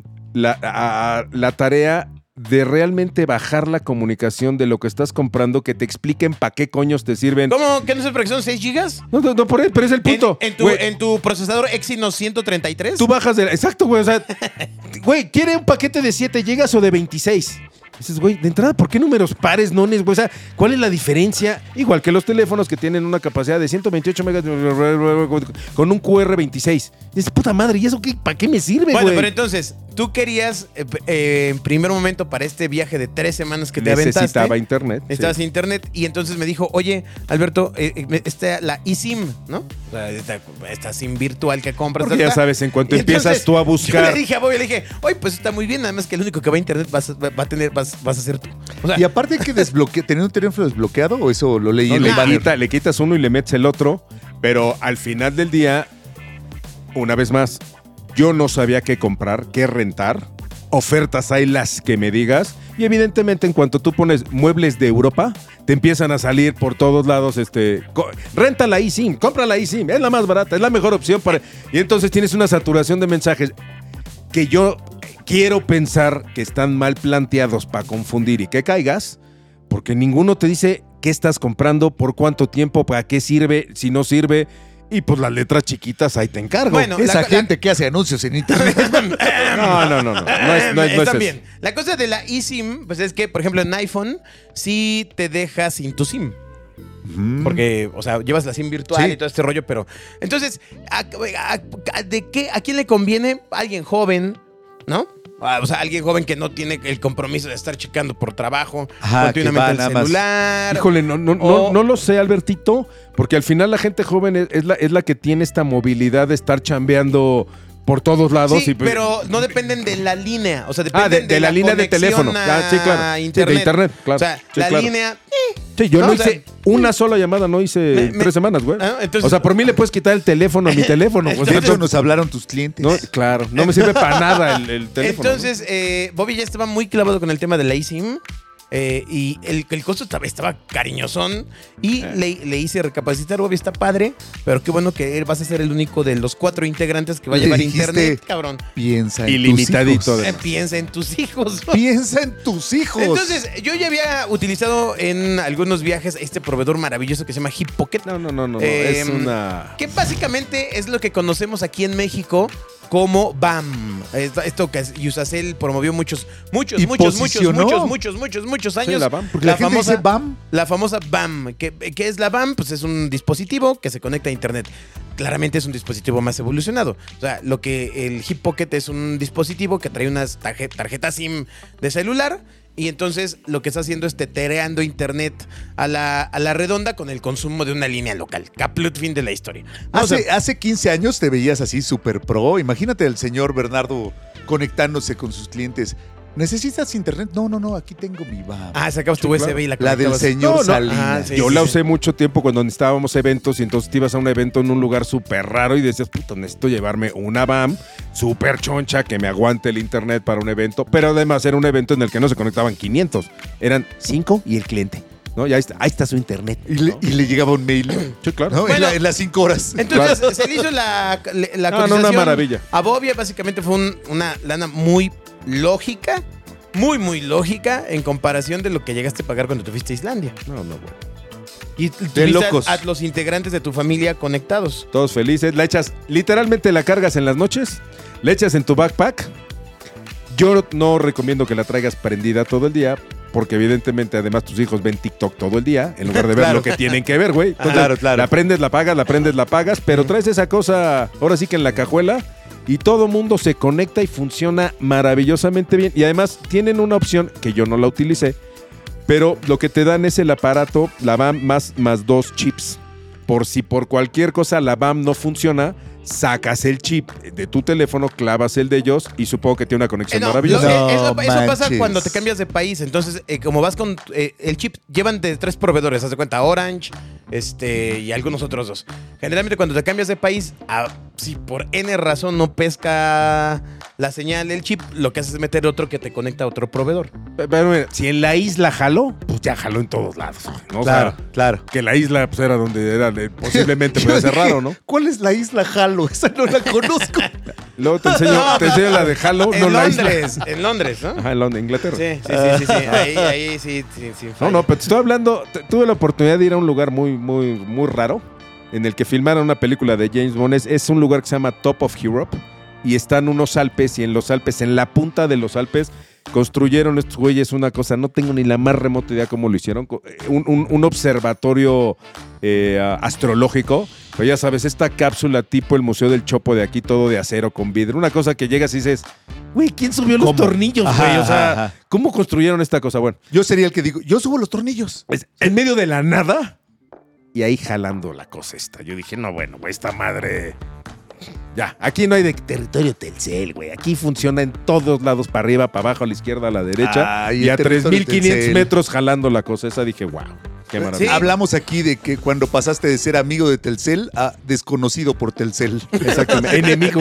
la tarea de realmente bajar la comunicación de lo que estás comprando, que te expliquen para qué coños te sirven. ¿Cómo? ¿Qué no sé para qué son 6 gigas? No, pero es el punto. Güey, En tu procesador Exynos 133. tú bajas de exacto, güey. O sea, güey, ¿quiere un paquete de 7 gigas o de 26? Dices, güey, de entrada, ¿por qué números pares, nones, güey? O sea, ¿cuál es la diferencia? Igual que los teléfonos que tienen una capacidad de 128 megas con un QR 26. Dices, puta madre, ¿y eso qué? ¿Para qué me sirve, güey? Bueno, pero entonces, tú querías, en primer momento, para este viaje de 3 semanas que te aventaste. Necesitaba internet. Necesitabas sí. internet y entonces me dijo, oye, Alberto, está la eSIM, ¿no? O sea, esta SIM virtual que compras. Porque ya sabes, en cuanto Y empiezas entonces, tú a buscar. Yo le dije a Bobby, le dije, oye, pues está muy bien, nada más que el único que va a internet vas a ser tú. O sea, Y aparte hay que tener un teléfono desbloqueado o eso lo leí No, en el banner. le quitas uno y le metes el otro, pero al final del día, una vez más, yo no sabía qué comprar, qué rentar. Ofertas hay las que me digas. Y evidentemente, en cuanto tú pones muebles de Europa, te empiezan a salir por todos lados. Renta la eSIM, compra la eSIM, es la más barata, es la mejor opción para. Y entonces tienes una saturación de mensajes que yo quiero pensar que están mal planteados para confundir y que caigas, porque ninguno te dice qué estás comprando, por cuánto tiempo, para qué sirve, si no sirve. Y pues las letras chiquitas ahí te encargo. Bueno, Esa la- gente que hace anuncios en internet. No. No es Están eso. bien. La cosa de la eSIM, pues es que, por ejemplo, en iPhone sí te deja sin tu SIM. Porque, o sea, llevas la SIM virtual Sí. y todo este rollo, pero. Entonces, ¿a quién le conviene? A alguien joven, ¿no? O sea, alguien joven que no tiene el compromiso de estar checando por trabajo Ajá, que va continuamente el nada más. celular. Híjole, no lo sé, Albertito, porque al final la gente joven es la que tiene esta movilidad de estar chambeando por todos lados. Sí, y, pues, pero no dependen de la línea. O sea, dependen de la línea de conexión teléfono. a Sí, claro. Sí, de internet, claro. O sea, Sí, la claro. línea. Sí, yo No, no o sea, hice una sola llamada, no hice Me- 3 semanas, güey. Entonces, O sea, por mí le puedes quitar el teléfono a mi teléfono. güey. De hecho, nos hablaron tus clientes. No, claro, no me sirve para nada el teléfono. entonces Bobby ya estaba muy clavado con el tema de la eSIM. Y el costo estaba cariñosón. Y le hice recapacitar. Bobby, está padre, pero qué bueno que vas a ser el único de los 4 integrantes que va a Le llevar dijiste, internet, cabrón. Piensa en Ilimitadito, tus hijos. además. Piensa en tus hijos. Piensa en tus hijos. Entonces, yo ya había utilizado en algunos viajes este proveedor maravilloso que se llama Hip Pocket. No. Es una. Que básicamente es lo que conocemos aquí en México como BAM. Esto que Yusacel promovió muchos Y posicionó. años. Sí, la BAM, porque la gente dice BAM. La famosa BAM. ¿Qué es la BAM? Pues es un dispositivo que se conecta a internet. Claramente es un dispositivo más evolucionado. O sea, lo que el Hip Pocket es un dispositivo que trae unas tarjetas SIM de celular. Y entonces lo que está haciendo es tetereando internet a la redonda con el consumo de una línea local. Caplut, fin de la historia. No, o sea, Hace 15 años te veías así súper pro. Imagínate al señor Bernardo conectándose con sus clientes. ¿Necesitas internet? No, aquí tengo mi BAM. sacabas tu USB y la La del conectabas. señor No, Salinas. sí, Yo sí, la sí. usé mucho tiempo cuando necesitábamos eventos y entonces te ibas a un evento en un lugar súper raro y decías, puto, necesito llevarme una BAM súper choncha que me aguante el internet para un evento, pero además era un evento en el que no se conectaban 500, eran 5 y el cliente, ¿no? Y ahí está su internet. ¿no? Y le llegaba un mail. Sí, claro. ¿No? Bueno. En las 5 horas. Entonces se le hizo la cotización una maravilla. a Bobby. Básicamente fue una lana muy lógica, muy lógica en comparación de lo que llegaste a pagar cuando te fuiste a Islandia. No, güey. Y De tuviste locos. a los integrantes de tu familia conectados. Todos felices, la echas, literalmente la cargas en las noches, la echas en tu backpack. Yo no recomiendo que la traigas prendida todo el día, porque evidentemente además tus hijos ven TikTok todo el día, en lugar de ver Claro. lo que tienen que ver, güey. Entonces, Claro. la prendes, la pagas, pero traes esa cosa, ahora sí que en la cajuela, y todo mundo se conecta y funciona maravillosamente bien. Y además tienen una opción que yo no la utilicé, pero lo que te dan es el aparato, la BAM más 2 chips. Por si por cualquier cosa la BAM no funciona, sacas el chip de tu teléfono, clavas el de ellos y supongo que tiene una conexión No, maravillosa. No eso pasa manches. cuando te cambias de país. Entonces, como vas con el chip, llevan de 3 proveedores, haz de cuenta, Orange, y algunos otros 2. Generalmente cuando te cambias de país, si por N razón no pesca la señal del chip, lo que haces es meter otro que te conecta a otro proveedor. Pero mira, si en la isla jaló, pues ya jaló en todos lados. ¿no? O sea, Claro. que la isla pues, era donde era posiblemente puede ser raro, ¿no? ¿Cuál es la isla Halo? Esa no la conozco. Luego te enseño la de Halo, no En la isla. En Londres, ¿no? Ajá, en Londres, Inglaterra. Sí. Ahí sí. No, pero te estoy hablando, tuve la oportunidad de ir a un lugar muy raro, en el que filmaron una película de James Bond. Es un lugar que se llama Top of Europe, y están unos Alpes, y en los Alpes, en la punta de los Alpes, construyeron estos güeyes una cosa, no tengo ni la más remota idea cómo lo hicieron, un observatorio astrológico, pero ya sabes, esta cápsula tipo el Museo del Chopo de aquí, todo de acero con vidrio, una cosa que llegas y dices, güey, ¿quién subió los ¿Cómo? tornillos, Ajá, güey? O sea, ajá. ¿cómo construyeron esta cosa? Bueno, Yo sería el que digo, yo subo los tornillos. es en medio de la nada y ahí jalando la cosa esta. Yo dije, no, bueno, güey, esta madre... Ya, aquí no hay de territorio Telcel, güey. Aquí funciona en todos lados, para arriba, para abajo, a la izquierda, a la derecha. Ay, y el a territorio 3.500 Telcel. metros jalando la cosa esa. Dije, wow, qué maravilla. Sí. Hablamos aquí de que cuando pasaste de ser amigo de Telcel a desconocido por Telcel. Exactamente. Enemigo.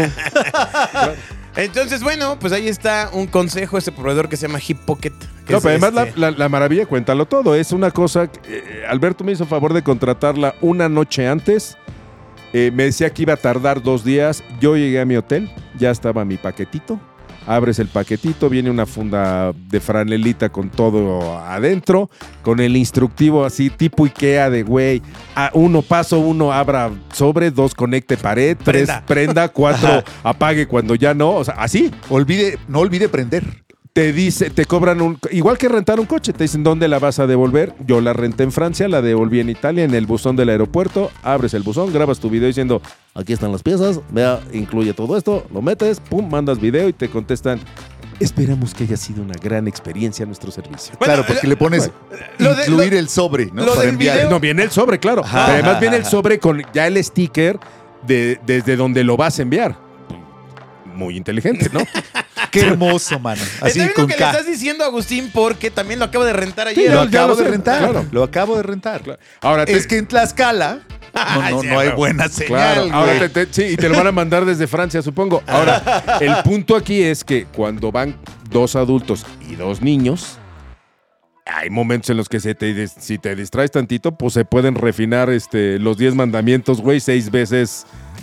Entonces, bueno, pues ahí está un consejo, este proveedor que se llama Hip Pocket. que No, es pero además la maravilla, cuéntalo todo. Es una cosa... Alberto me hizo favor de contratarla una noche antes. Me decía que iba a tardar 2 días. Yo llegué a mi hotel, ya estaba mi paquetito. Abres el paquetito, viene una funda de franelita con todo adentro, con el instructivo así tipo Ikea de güey. 1, paso 1, abra sobre, 2, conecte pared, 3, prenda, 4, apague cuando ya no. O sea, así. No olvide prender. Te dice, te cobran igual que rentar un coche, te dicen dónde la vas a devolver. Yo la renté en Francia, la devolví en Italia, en el buzón del aeropuerto. Abres el buzón, grabas tu video diciendo, aquí están las piezas, vea, incluye todo esto, lo metes, pum, mandas video y te contestan, Esperamos que haya sido una gran experiencia nuestro servicio. Claro, porque le pones incluir el sobre, ¿no? Para enviar. No, viene el sobre, claro. Pero además viene el sobre con ya el sticker desde donde lo vas a enviar. Muy inteligente, ¿no? Qué hermoso, mano. Así Está bien con lo que le K. estás diciendo, Agustín, porque también lo acabo de rentar Sí, ayer. Lo ya acabo lo de sé, rentar. claro. Lo acabo de rentar. Ahora Es que en Tlaxcala no hay buena señal, Claro, ahora güey. sí, y te lo van a mandar desde Francia, supongo. Ahora, el punto aquí es que cuando van 2 adultos y 2 niños, hay momentos en los que si te distraes tantito, pues se pueden refinar los 10 mandamientos, güey, 6 veces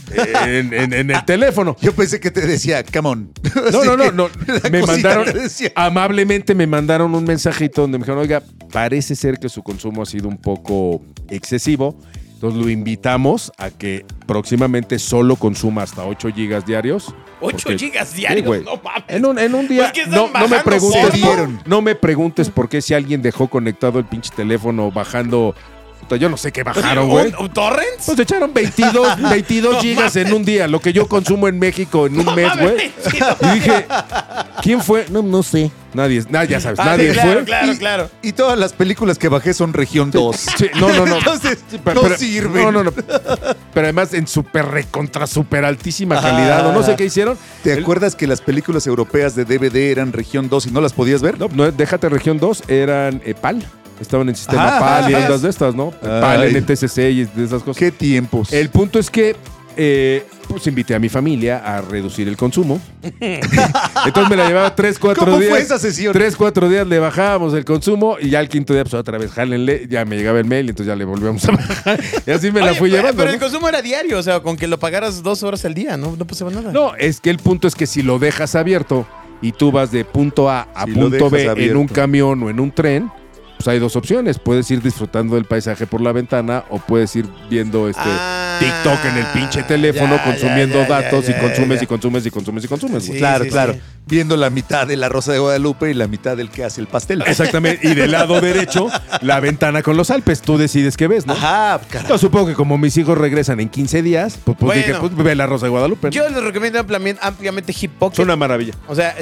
en el teléfono. Yo pensé que te decía, come on. No. La Me cosita mandaron, te decía. amablemente me mandaron un mensajito donde me dijeron, oiga, parece ser que su consumo ha sido un poco excesivo. Entonces lo invitamos a que próximamente solo consuma hasta 8 gigas diarios. 8 Porque- gigas diarios, güey. no mames. En un día. Pues que están No me bajando preguntes. solo. No me preguntes por qué si alguien dejó conectado el pinche teléfono bajando. Puta, yo no sé qué bajaron, güey. ¿Un torrents? Pues echaron 22 gigas en un día, lo que yo consumo en México en un mes, güey. Y dije, ¿quién fue? No sé. Nadie, ya sabes, nadie sí, claro, fue. Claro. Y todas las películas que bajé son región 2. Sí, no. Entonces, Pero- no sirven. No. Pero además en super altísima calidad. O no sé qué hicieron. ¿Te acuerdas que las películas europeas de DVD eran región 2 y no las podías ver? No, déjate región 2, eran PAL. Estaban en sistema PAL y ondas de estas, ¿no? PAL, Ay. NTSC y de esas cosas. ¿Qué tiempos? El punto es que pues invité a mi familia a reducir el consumo. Entonces me la llevaba 3-4 ¿Cómo días. fue esa sesión? 3-4 días le bajábamos el consumo y ya al quinto día, pues otra vez, jálenle. Ya me llegaba el mail y entonces ya le volvíamos a bajar. Y así me la Oye, fui llevando. Pero ¿no? el consumo era diario, o sea, con que lo pagaras 2 horas al día, no pasaba nada. No, es que el punto es que si lo dejas abierto y tú vas de punto A a Si lo punto B dejas abierto. en un camión o en un tren, pues hay 2 opciones. Puedes ir disfrutando del paisaje por la ventana o puedes ir viendo TikTok en el pinche teléfono, consumiendo datos y consumes y consumes. Sí, güey. Claro, sí, claro. sí. Viendo la mitad de La Rosa de Guadalupe y la mitad del que hace el pastel. Exactamente. Y del lado derecho, la ventana con los Alpes. Tú decides qué ves, ¿no? Ajá, carajo. Yo supongo que como mis hijos regresan en 15 días, pues Bueno. dije, pues ve la Rosa de Guadalupe, ¿no? Yo les recomiendo ampliamente Hip Pocket. Es una maravilla. O sea,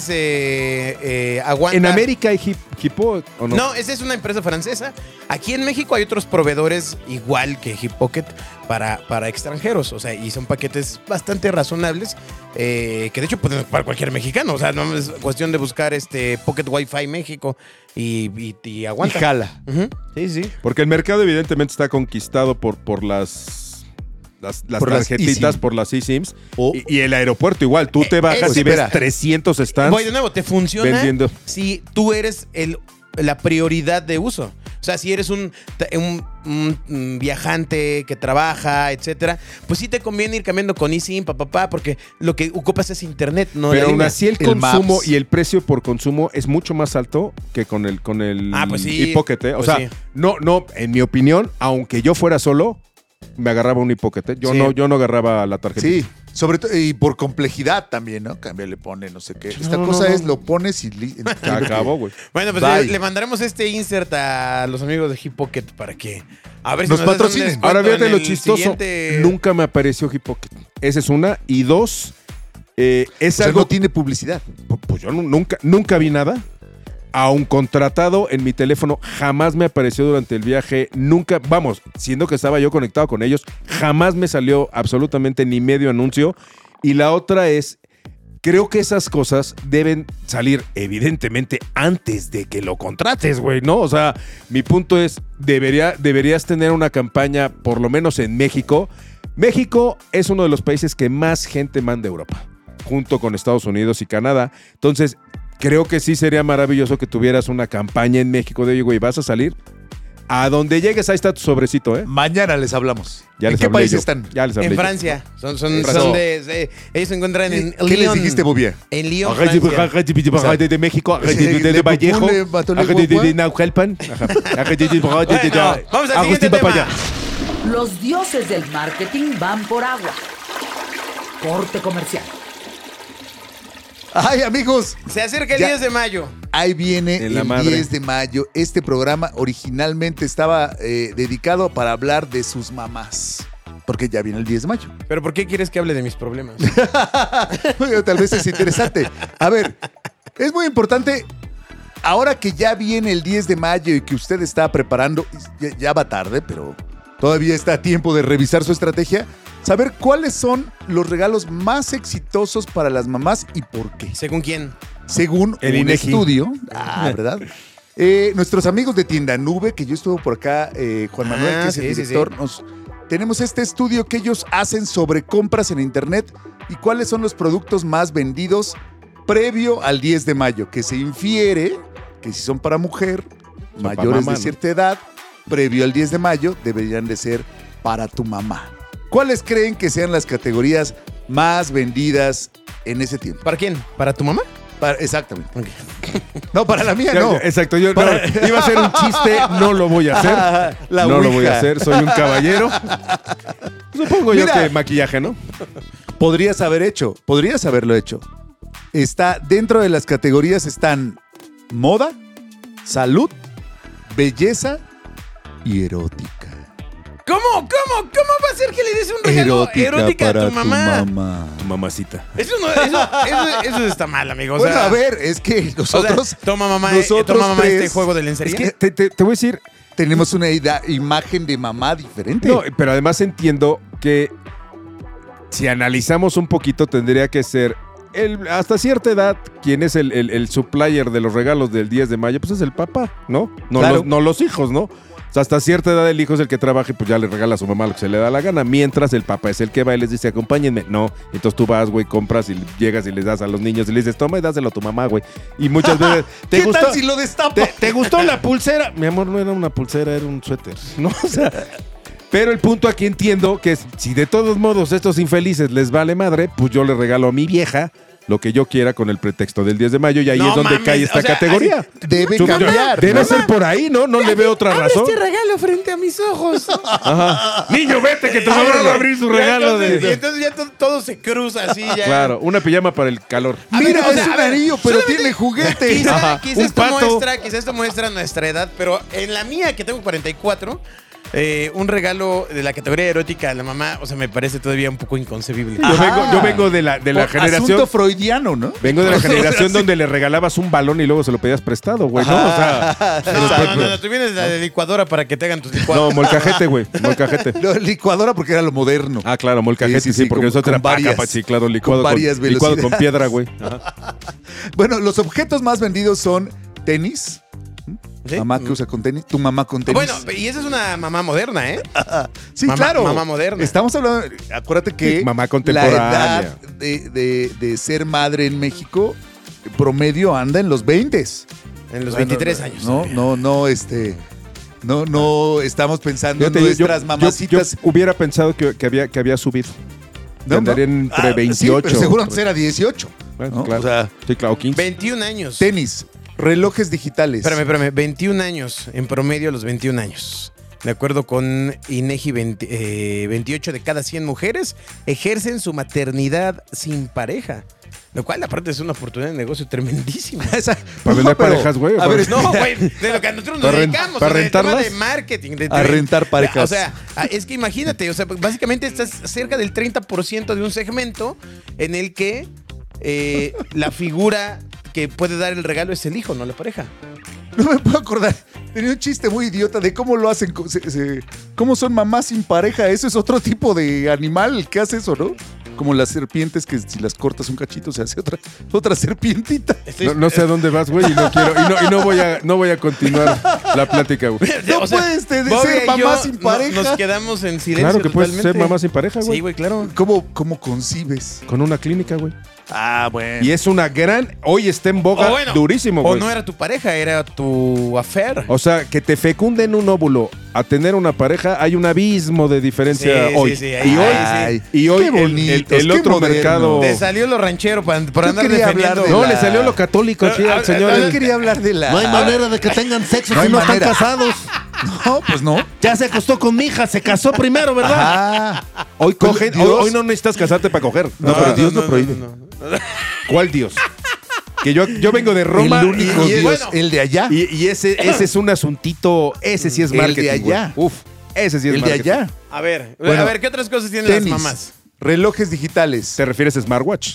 aguanta. ¿En América hay Hippo o no? No, esa es una empresa francesa. Aquí en México hay otros proveedores igual que Hip Pocket para extranjeros. O sea, y son paquetes bastante razonables. Que de hecho pueden para cualquier mexicano. O sea, no es cuestión de buscar Pocket Wi-Fi México y aguanta. Y jala. Ujú. Sí. Porque el mercado evidentemente está conquistado por las Por las tarjetitas, eSIM. por las eSIMs. O- Y el aeropuerto igual. Tú te bajas pues y ves espera. 300 stands. Voy de nuevo, te funciona vendiendo. si tú eres la prioridad de uso. O sea, si eres un viajante que trabaja, etcétera, pues sí te conviene ir cambiando con eSIM, porque lo que ocupas es internet, no Pero la aún línea. así el El consumo Maps. y el precio por consumo es mucho más alto que con el Pues sí. iPocket, ¿eh? O Pues sea, sí. no, en mi opinión, aunque yo fuera solo, me agarraba un iPocket, ¿eh? Sí. Yo no agarraba la tarjeta. Sí, sobre todo, y por complejidad también, ¿no? Cambia, le pone no sé qué. Esta cosa es, lo pones y... Se acabó, güey. Bueno, pues Bye. le mandaremos este insert a los amigos de Hip Pocket para que a ver si Nos hacen un patrocinen. descuento Ahora fíjate en lo el chistoso. siguiente- Nunca me apareció iPocket. Esa es una. Y 2, es O sea, algo... no tiene publicidad. Pues yo nunca vi nada. Aun contratado en mi teléfono, jamás me apareció durante el viaje. Nunca, vamos, siendo que estaba yo conectado con ellos, jamás me salió absolutamente ni medio anuncio. Y la otra es, creo que esas cosas deben salir evidentemente antes de que lo contrates, güey, ¿no? O sea, mi punto es, deberías tener una campaña, por lo menos en México. México es uno de los países que más gente manda a Europa, junto con Estados Unidos y Canadá. Entonces, creo que sí sería maravilloso que tuvieras una campaña en México de, oye, güey, ¿vas a salir? A donde llegues, ahí está tu sobrecito, ¿eh? Mañana les hablamos. Ya ¿En les qué hablé país yo. están? Ya les hablé En yo. Francia. Son Eso. ellos se encuentran en ¿Qué les Lyon. dijiste, Bobia? En Lyon, Ajá, Francia. de México, Le de Vallejo, Popule, Batole, de Guapua. Naucalpan. Bueno, vamos al siguiente tema. Los dioses del marketing van por agua. Corte comercial. Ay, amigos, Se acerca el Ya. 10 de mayo. ahí viene En el la madre. 10 de mayo. Este programa originalmente estaba dedicado para hablar de sus mamás. Porque ya viene el 10 de mayo. ¿Pero por qué quieres que hable de mis problemas? Tal vez es interesante. A ver, Es muy importante, ahora que ya viene el 10 de mayo y que usted está preparando, ya va tarde, pero todavía está a tiempo de revisar su estrategia, saber cuáles son los regalos más exitosos para las mamás y por qué. ¿Según quién? Según El un INEGI. estudio, ¿verdad? Nuestros amigos de Tienda Nube, que yo estuve por acá, Juan Manuel, que es el director, tenemos este estudio que ellos hacen sobre compras en internet y cuáles son los productos más vendidos previo al 10 de mayo, que se infiere que si son para mujer, Son pa' mayores mamá, de ¿no? cierta edad, previo al 10 de mayo, deberían de ser para tu mamá. ¿Cuáles creen que sean las categorías más vendidas en ese tiempo? ¿Para quién? ¿Para tu mamá? Exactamente. No, para la mía Ya, no. ya, exacto, yo Para- no, iba a ser un chiste, no lo voy a hacer. La no lo voy ouija. a hacer, soy un caballero. Supongo yo Mira. que maquillaje, ¿no? Podrías haberlo hecho. Está dentro de las categorías están moda, salud, belleza y erótica. ¿Cómo va a ser que le des un regalo erótica a tu mamá? Tu mamacita. Eso está mal, amigo. O Bueno, sea, a ver, es que nosotros, o sea, toma mamá nosotros este tres juego de lencería. Es que te voy a decir, tenemos una imagen de mamá diferente. no, pero además entiendo que si analizamos un poquito tendría que ser hasta cierta edad, quien es el supplier de los regalos del 10 de mayo, pues es el papá, ¿no? Claro. No los hijos, ¿no? O sea, hasta cierta edad el hijo es el que trabaja y pues ya le regala a su mamá lo que se le da la gana. Mientras el papá es el que va y les dice, acompáñenme. No, entonces tú vas, güey, compras y llegas y les das a los niños y les dices, toma y dáselo a tu mamá, güey. Y muchas veces, ¿te ¿Qué gustó? tal si lo destapa? ¿Te gustó la pulsera? Mi amor, no era una pulsera, era un suéter. ¿No? O sea, pero el punto aquí entiendo que es, si de todos modos estos infelices les vale madre, pues yo le regalo a mi vieja lo que yo quiera con el pretexto del 10 de mayo y ahí No es donde mames, cae esta o sea, categoría. Debe Su- cambiar. Debe ¿no? ser por ahí, ¿no? No le veo otra razón. regalo frente a mis ojos. Ajá. Niño, vete que tu mamá no va a abrir su regalo Y de... entonces ya todo se cruza así ya. Claro, una pijama para el calor. A ver, Mira, o sea, es un a ver, anillo, pero solamente- tiene juguete. Quizá un esto muestra nuestra edad, pero en la mía, que tengo 44, un regalo de la categoría erótica a la mamá, o sea, me parece todavía un poco inconcebible. Yo vengo de la generación... Asunto freudiano, ¿no? Vengo de la O sea, generación sí. donde le regalabas un balón y luego se lo pedías prestado, güey, ¿no? O sea... No, tú vienes de la licuadora para que te hagan tus licuados. No, molcajete, güey, molcajete. No, licuadora porque era lo moderno. Ah, claro, molcajete, sí, porque con- nosotros con era paca, varias- pa, sí, claro, licuado con varias con, licuado velocidades. con piedra, güey. Bueno, los objetos más vendidos son tenis. ¿Sí? Mamá que usa con tenis. Tu mamá con tenis. Bueno, y esa es una mamá moderna, ¿eh? sí, mamá- claro. mamá moderna. Estamos hablando, acuérdate que Sí, mamá la contemporánea. edad de ser madre en México promedio anda en los 20s. En los 23 años. No, no estamos pensando en Fíjate, nuestras mamacitas. yo hubiera pensado que había subido. No, andaría no. entre Sí, 28. pero seguro antes era 18. Bueno, ¿no? claro. O sea, Sí, claro, 15. 21 años. tenis, relojes digitales. Espérame, 21 años, en promedio a los 21 años. De acuerdo con INEGI, 28 de cada 100 mujeres ejercen su maternidad sin pareja. Lo cual, aparte, es una oportunidad de negocio tremendísima. Esa- Para vender pero, parejas, güey. A ver, No, güey, de lo que a nosotros nos ¿Para dedicamos. para o sea, el tema rentarlas? de marketing. A rentar parejas. O sea, es que imagínate, o sea, básicamente estás cerca del 30% de un segmento en el que la figura que puede dar el regalo es el hijo, no la pareja. No me puedo acordar. Tenía un chiste muy idiota de cómo lo hacen. ¿Cómo son mamás sin pareja? Eso es otro tipo de animal que hace eso, ¿no? Como las serpientes que si las cortas un cachito se hace otra serpientita. No sé a dónde vas, güey, y no quiero. Y no voy a continuar la plática, güey. No puedes ser Bobby y mamá yo sin pareja. Nos quedamos en silencio. Claro que puedes ser totalmente. mamá sin pareja, güey. Sí, güey, claro. ¿Cómo concibes? Con una clínica, güey. Ah, bueno. Y es una gran. Hoy está en boga O bueno, durísimo, O güey. no era tu pareja, era tu affair. O sea, que te fecunden un óvulo a tener una pareja, hay un abismo de diferencia Sí, hoy. sí, sí, y ahí, hoy, ahí sí. y hoy Qué bonitos, el qué otro modernos. mercado. Te salió lo ranchero por Yo andar quería hablar defendiendo. de No, la- le salió lo católico aquí al señor. Yo quería hablar de la... No hay manera de que tengan sexo No si hay no están manera. casados. No, pues no. Ya se acostó con mi hija, se casó primero, ¿verdad? Ah, Hoy coge, Dios. hoy no necesitas casarte para coger. No, pero Dios lo prohíbe. no. ¿Cuál Dios? Que yo vengo de Roma el único y, Dios, bueno, el de allá. y ese es un asuntito, ese sí es El de marketing. allá. güey. Uf, ese sí es el de marketing. allá. A ver, Bueno, ¿qué otras cosas tienen Tenis, las mamás? relojes digitales, ¿Te refieres a smartwatch?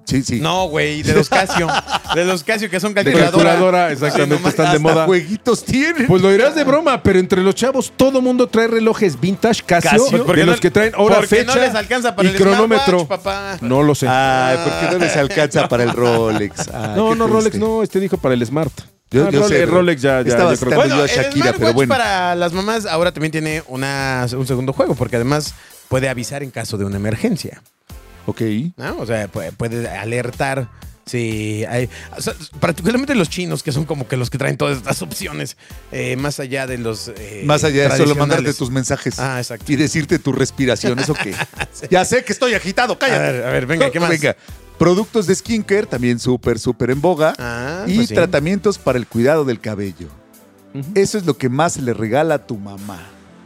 Sí, sí. No, güey, de los Casio. De los Casio que son De calculadora. calculadora, exactamente, nomás. están de Hasta moda. jueguitos tienen. Pues lo dirás de broma, pero entre los chavos todo mundo trae relojes vintage Casio, Pues, ¿por qué de no- los que traen hora, porque fecha no les alcanza para y el cronómetro. smartwatch, papá. No lo sé. Ay, ¿por qué no les alcanza para el Rolex? Ay, no, qué no, Rolex triste. no, dijo para el Smart. Yo Rolex, sé, Rolex ya, estaba yo creo que- citando yo a el Shakira, smartwatch pero bueno. para las mamás ahora también tiene un segundo juego, porque además puede avisar en caso de una emergencia, Ok. ¿no? O sea, puede alertar si hay... o sea, particularmente los chinos, que son como que los que traen todas estas opciones, más allá de los Más allá de solo mandarte tradicionales. tus mensajes Ah, exacto. y decirte tu respiración, ¿eso qué? Ya sé que estoy agitado, cállate. A ver, venga, ¿qué más? Venga. Productos de skincare, también súper en boga. Ah, y pues sí. tratamientos para el cuidado del cabello. Eso es lo que más le regala a tu mamá.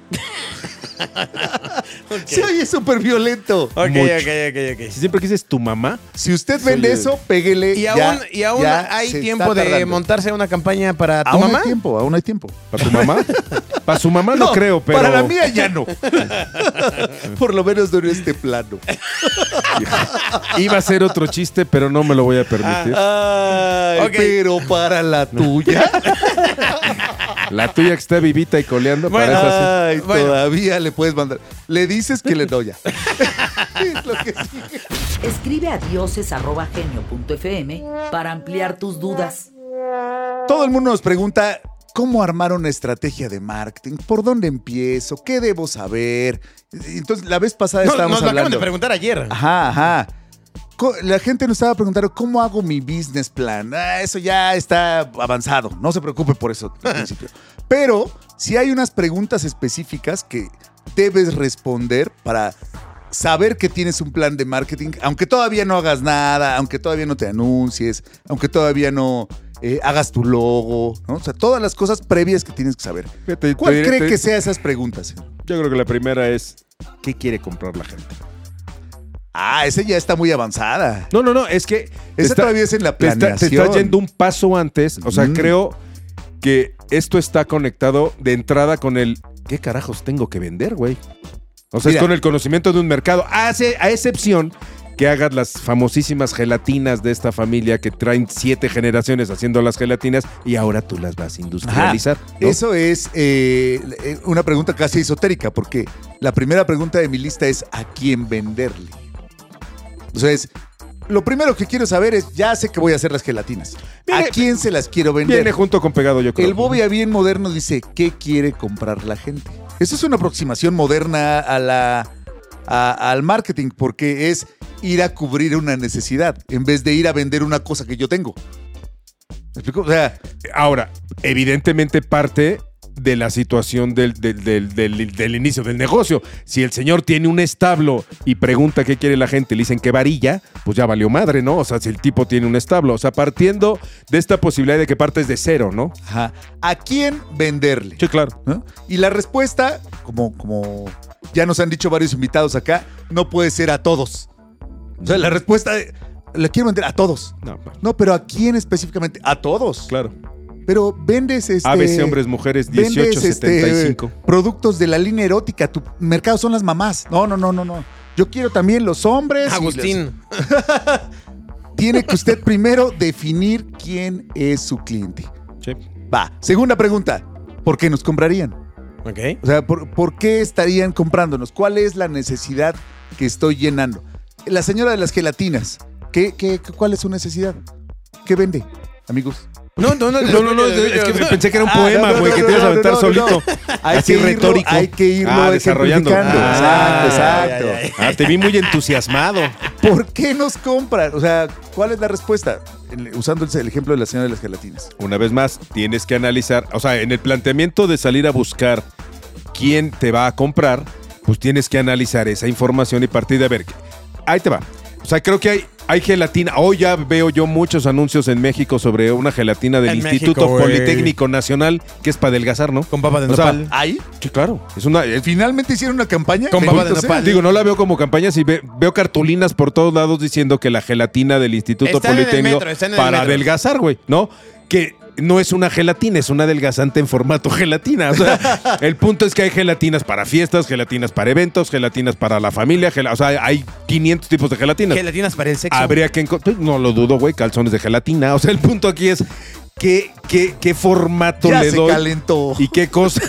Se oye súper violento. Ok. Si siempre que dices tu mamá, Si usted vende oye. eso, péguele. Y ya, aún ya hay se tiempo está de tardando. montarse una campaña para tu Aún mamá. hay tiempo, aún hay tiempo. ¿para tu mamá? Para su mamá no, creo, pero... Para la mía ya no. Por lo menos no en este plano. Iba a ser otro chiste, pero no me lo voy a permitir. Ay, Ok. pero para la tuya. La tuya que está vivita y coleando, Bueno, para eso sí. Ay, Bueno. todavía le puedes mandar. Le dices que le doy ya. Es lo que sigue. Escribe a dioses@genio.fm para ampliar tus dudas. Todo el mundo nos pregunta cómo armar una estrategia de marketing, por dónde empiezo, qué debo saber. Entonces, la vez pasada No, estábamos nos lo acaban hablando. de preguntar ayer. Ajá. La gente nos estaba preguntando cómo hago mi business plan. Eso ya está avanzado. No se preocupe por eso al principio. Pero si hay unas preguntas específicas que debes responder para saber que tienes un plan de marketing, aunque todavía no hagas nada, aunque todavía no te anuncies, aunque todavía no hagas tu logo, ¿no? O sea, todas las cosas previas que tienes que saber. Fíjate, ¿Cuál te- cree te- que sea esas preguntas? Yo creo que la primera es, ¿qué quiere comprar la gente? Ah, esa ya está muy avanzada. No, es que... Esa todavía es en la te planeación. está yendo un paso antes. O sea, Mm. creo que esto está conectado de entrada con el ¿qué carajos tengo que vender, güey? O sea, Mira. es con el conocimiento de un mercado. A excepción que hagas las famosísimas gelatinas de esta familia que traen 7 generaciones haciendo las gelatinas y ahora tú las vas a industrializar. ¿no? Eso es una pregunta casi esotérica, porque la primera pregunta de mi lista es ¿a quién venderle? Entonces, lo primero que quiero saber es, ya sé que voy a hacer las gelatinas. Viene- ¿A quién se las quiero vender? Viene junto con pegado, yo creo. El Bobia bien moderno dice, ¿qué quiere comprar la gente? Eso es una aproximación moderna al marketing, porque es ir a cubrir una necesidad, en vez de ir a vender una cosa que yo tengo. ¿Me explico? O sea, Ahora, evidentemente parte de la situación del inicio del negocio. Si el señor tiene un establo y pregunta qué quiere la gente, le dicen que varilla, pues ya valió madre, ¿no? O sea, si el tipo tiene un establo. O sea, partiendo de esta posibilidad de que partes de cero, ¿no? ajá, ¿a quién venderle? Sí, claro. ¿No? Y la respuesta, como ya nos han dicho varios invitados acá, no puede ser a todos. O sea, la respuesta, le quiero vender a todos. No, No, pero ¿a quién específicamente? A todos. claro. Pero vendes ABC, hombres, mujeres, vendes 1875. productos de la línea erótica. Tu mercado son las mamás. No. Yo quiero también los hombres. Agustín. Tiene que usted primero definir quién es su cliente. Sí. Va. Segunda pregunta. ¿Por qué nos comprarían? Ok. O sea, ¿por qué estarían comprándonos? ¿Cuál es la necesidad que estoy llenando? La señora de las gelatinas. ¿Cuál es su necesidad? ¿Qué vende, amigos? No, Es que pensé que era un poema, güey, que te ibas a aventar solito. Hay Así que irlo, retórico. Hay que irlo desarrollando. ejemplificando. Exacto. Te vi muy entusiasmado. ¿Por qué nos compran? O sea, ¿cuál es la respuesta? Usando el ejemplo de la señora de las gelatinas. Una vez más, tienes que analizar, o sea, en el planteamiento de salir a buscar quién te va a comprar, pues tienes que analizar esa información y partir de ver. Ahí te va. O sea, creo que hay gelatina. Hoy ya veo yo muchos anuncios en México sobre una gelatina del En Instituto México, güey. Politécnico Nacional, que es para adelgazar, ¿no? Con papa de O sea, nopal. ¿Ahí? Sí, claro. Es una. ¿Finalmente hicieron una campaña? Con baba de Bendito sea. nopal. Digo, no la veo como campaña, si veo cartulinas por todos lados diciendo que la gelatina del Instituto Está en el Politécnico metro, está en el para metro. adelgazar, güey, ¿no? Que no es una gelatina, es un adelgazante en formato gelatina. O sea, el punto es que hay gelatinas para fiestas, gelatinas para eventos, gelatinas para la familia, o sea, hay 500 tipos de gelatinas. Gelatinas para el sexo. Habría que encontrar, no lo dudo, güey, calzones de gelatina. O sea, el punto aquí es qué formato Ya le se doy calentó. y qué cosa.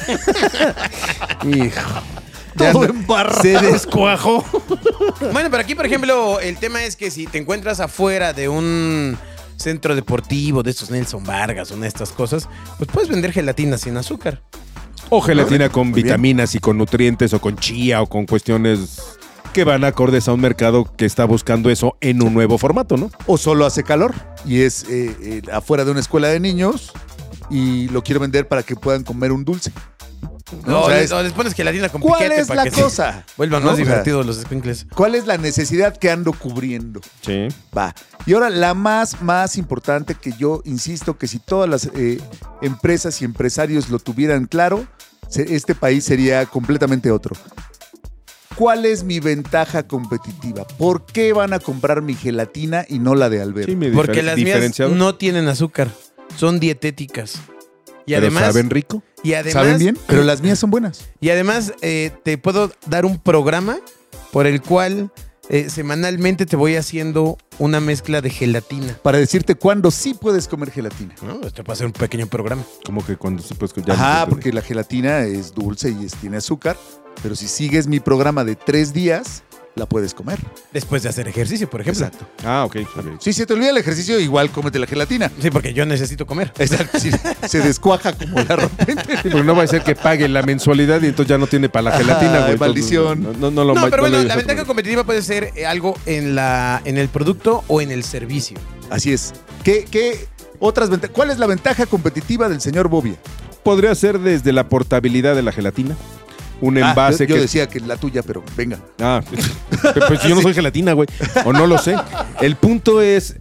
Hijo. Todo embarrado. Se descuajó. Bueno, pero aquí, por ejemplo, el tema es que si te encuentras afuera de un centro deportivo, de estos Nelson Vargas o de estas cosas, pues puedes vender gelatinas sin azúcar. O gelatina con Muy bien. vitaminas y con nutrientes o con chía o con cuestiones que van acordes a un mercado que está buscando eso en un nuevo formato, ¿no? O solo hace calor y es afuera de una escuela de niños y lo quiero vender para que puedan comer un dulce. No, O sea, o les pones gelatina con ¿Cuál piquete es para la que cosa? se vuelvan ¿No? más O sea, divertidos los escuincles. ¿Cuál es la necesidad que ando cubriendo? Sí. Va. Y ahora la más importante, que yo insisto que si todas las empresas y empresarios lo tuvieran claro, este país sería completamente otro. ¿Cuál es mi ventaja competitiva? ¿Por qué van a comprar mi gelatina y no la de Albert? Sí, mi Porque las mías diferenciador. no tienen azúcar, son dietéticas. Y Pero además, ¿saben rico? y además, ¿Saben bien? Pero las mías son buenas. Y además te puedo dar un programa por el cual semanalmente te voy haciendo una mezcla de gelatina. Para decirte cuándo sí puedes comer gelatina. ¿No? Te puedo hacer un pequeño programa. Como que cuando se puede ya Ajá, no sé, porque la gelatina es dulce y tiene azúcar. Pero si sigues mi programa de 3 días, la puedes comer. Después de hacer ejercicio, por ejemplo. Exacto. Ah, ok. Si se te olvida el ejercicio, igual cómete la gelatina. Sí, porque yo necesito comer. Exacto. Sí, se descuaja como la repente. Sí, porque no va a ser que pague la mensualidad y entonces ya no tiene para la gelatina, güey. Ay, maldición. Entonces, no, No, pero bueno, lo la dejes ventaja comer. competitiva puede ser algo en el producto o en el servicio. Así es. ¿Qué otras ventajas? ¿Cuál es la ventaja competitiva del señor Bobia? Podría ser desde la portabilidad de la gelatina. Un envase yo que... decía que la tuya, pero venga. Ah, pues yo no soy gelatina, güey. O no lo sé. El punto es,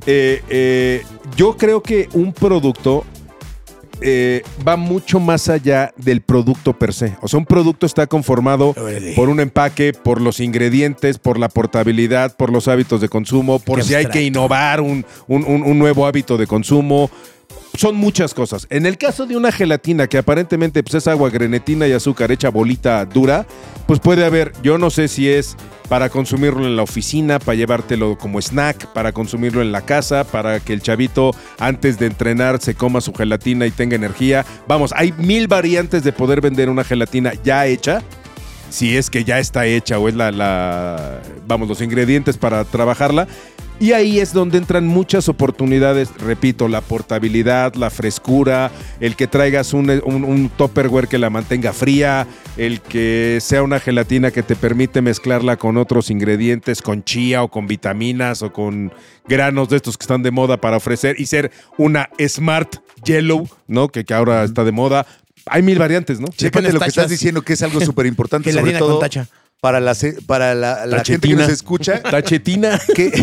yo creo que un producto va mucho más allá del producto per se. O sea, un producto está conformado Órale. por un empaque, por los ingredientes, por la portabilidad, por los hábitos de consumo, por Qué si hay abstracto. que innovar un nuevo hábito de consumo. Son muchas cosas. En el caso de una gelatina que aparentemente pues, es agua, grenetina y azúcar hecha bolita dura, pues puede haber, yo no sé si es para consumirlo en la oficina, para llevártelo como snack, para consumirlo en la casa, para que el chavito antes de entrenar se coma su gelatina y tenga energía. Vamos, hay 1000 variantes de poder vender una gelatina ya hecha. Si es que ya está hecha o es los ingredientes para trabajarla. Y ahí es donde entran muchas oportunidades, repito, la portabilidad, la frescura, el que traigas un Tupperware que la mantenga fría, el que sea una gelatina que te permite mezclarla con otros ingredientes, con chía o con vitaminas o con granos de estos que están de moda para ofrecer y ser una Smart Yellow, ¿no? Que ahora está de moda. Hay 1000 variantes, ¿no? Chécate pones lo que estás tachas. diciendo, que es algo súper importante, sobre Gelatina con todo tacha. para la gente que Tachetina. nos escucha. Tachetina. Que,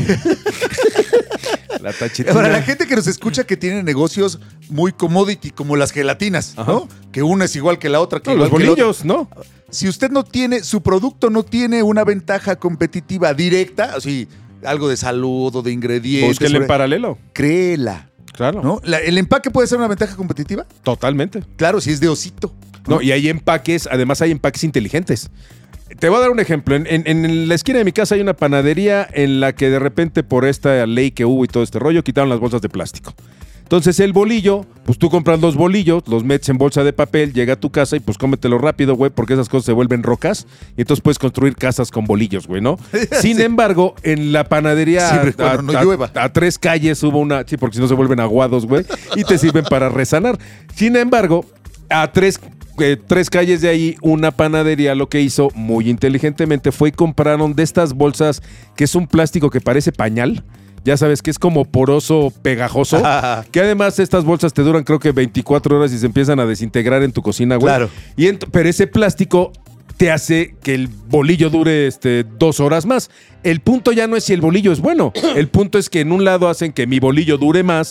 La tachetina. para la gente que nos escucha que tiene negocios muy commodity, como las gelatinas, ¿no? Que una es igual que la otra. Que No, igual los que la otra. bolillos, ¿no? Si usted no tiene, su producto no tiene una ventaja competitiva directa, así, algo de salud o de ingredientes. Búsquenle en paralelo. Créela, Claro. ¿no? ¿El empaque puede ser una ventaja competitiva? Totalmente. Claro, si es de osito. No, y hay empaques, además hay empaques inteligentes. Te voy a dar un ejemplo. En la esquina de mi casa hay una panadería en la que de repente por esta ley que hubo y todo este rollo quitaron las bolsas de plástico. Entonces el bolillo, pues tú compras los bolillos, los metes en bolsa de papel, llega a tu casa y pues cómetelo rápido, güey, porque esas cosas se vuelven rocas y entonces puedes construir casas con bolillos, güey, ¿no? Sin embargo, en la panadería Siempre cuando no llueva. a 3 calles hubo una, sí, porque si no se vuelven aguados, güey, y te sirven para resanar. Sin embargo, a 3 calles de ahí, una panadería lo que hizo muy inteligentemente fue y compraron de estas bolsas que es un plástico que parece pañal. Ya sabes que es como poroso, pegajoso. Que además estas bolsas te duran creo que 24 horas y se empiezan a desintegrar en tu cocina, güey. Claro. Pero ese plástico te hace que el bolillo dure 2 horas más. El punto ya no es si el bolillo es bueno. El punto es que en un lado hacen que mi bolillo dure más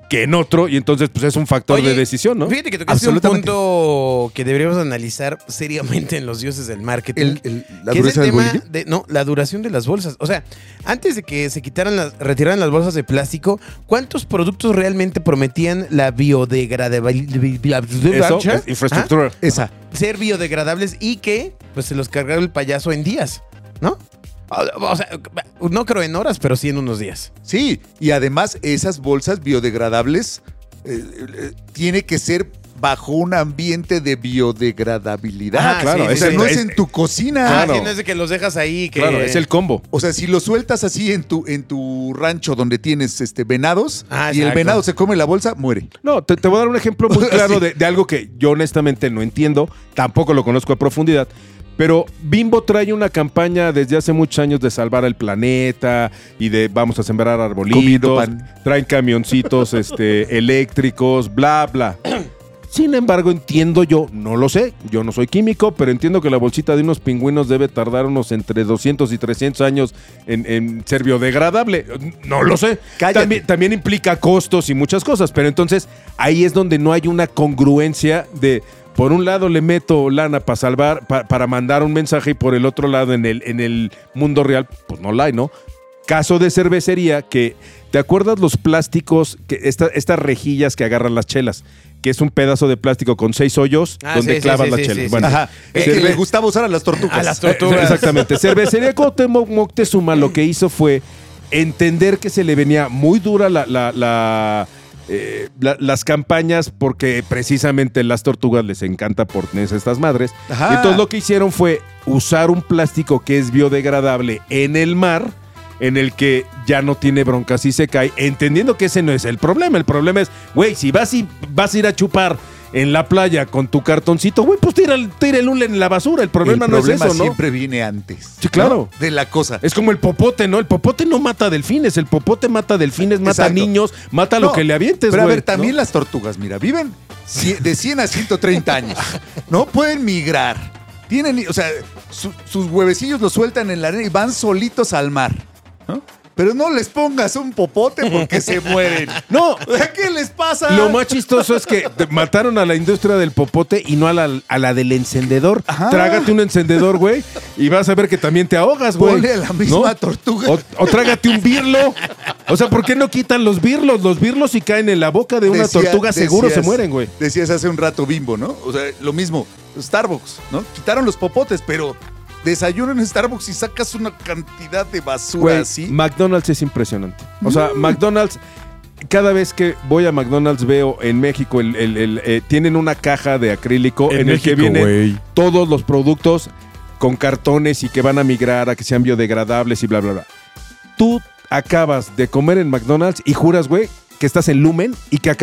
que en otro, y entonces pues es un factor Oye, de decisión, ¿no? Fíjate que tocaste un Absolutamente. punto que deberíamos analizar seriamente en los dioses del marketing. ¿La que es dureza el del tema bolillo? no, la duración de las bolsas. O sea, antes de que se retiraran las bolsas de plástico, ¿cuántos productos realmente prometían la biodegradabilidad? Eso es infraestructura. Esa. Ser biodegradables y que pues se los cargara el payaso en días, ¿no? O sea, no creo en horas, pero sí en unos días. Sí, y además esas bolsas biodegradables tiene que ser bajo un ambiente de biodegradabilidad. Ah, claro, sí, O sea, sí, no sí. es en tu cocina. Claro. Sí, no es de que los dejas ahí. Que... Claro, es el combo. O sea, si lo sueltas así en tu rancho donde tienes venados Ah, y el exacto. venado se come la bolsa, muere. No, te voy a dar un ejemplo muy claro Sí. de algo que yo honestamente no entiendo, tampoco lo conozco a profundidad, pero Bimbo trae una campaña desde hace muchos años de salvar el planeta y de vamos a sembrar Comiendo arbolitos, pan. traen camioncitos eléctricos, bla, bla. Sin embargo, entiendo yo, no lo sé, yo no soy químico, pero entiendo que la bolsita de unos pingüinos debe tardar unos entre 200 y 300 años en ser biodegradable. No lo sé. Cállate. También implica costos y muchas cosas, pero entonces ahí es donde no hay una congruencia de, por un lado le meto lana para salvar, para mandar un mensaje y por el otro lado en el mundo real, pues no la hay, ¿no? Caso de cervecería que, ¿te acuerdas los plásticos, estas rejillas que agarran las chelas? Que es un pedazo de plástico con 6 hoyos donde sí, clavas sí, la sí, chela. sí, Bueno, Ajá. El que le gustaba usar a las tortugas. A las tortugas. Exactamente. Cervecería Cuauhtémoc Moctezuma lo que hizo fue entender que se le venía muy dura las campañas porque precisamente las tortugas les encanta ponerse estas madres. Ajá. Y entonces lo que hicieron fue usar un plástico que es biodegradable en el mar, en el que ya no tiene broncas y se cae, entendiendo que ese no es el problema. El problema es, güey, si vas a ir a chupar en la playa con tu cartoncito, güey, pues tira el hule en la basura. El problema no es eso, ¿no? siempre viene antes. Sí, claro. ¿no? De la cosa. Es como el popote, ¿no? El popote no mata delfines, el popote mata delfines, mata Exacto. niños, mata lo No, que le avientes, Pero güey. a ver, también ¿no? las tortugas, mira, viven de 100 a 130 años. No pueden migrar. Tienen, o sea, sus huevecillos los sueltan en la arena y van solitos al mar. ¿No? Pero no les pongas un popote porque se mueren. No. ¿Qué les pasa? Lo más chistoso es que mataron a la industria del popote y no a la del encendedor. Ajá. Trágate un encendedor, güey, y vas a ver que también te ahogas, güey. Ponle a la misma tortuga. O trágate un birlo. O sea, ¿por qué no quitan los birlos? Los birlos si caen en la boca de una tortuga seguro se mueren, güey. Decías hace un rato Bimbo, ¿no? O sea, lo mismo, Starbucks, ¿no? Quitaron los popotes, pero desayuno en Starbucks y sacas una cantidad de basura Güey, así. McDonald's es impresionante. O sea, McDonald's, cada vez que voy a McDonald's veo en México, tienen una caja de acrílico en el que vienen todos los productos con cartones y que van a migrar a que sean biodegradables y bla, bla, bla. Tú acabas de comer en McDonald's y juras, güey, que estás en Lumen y que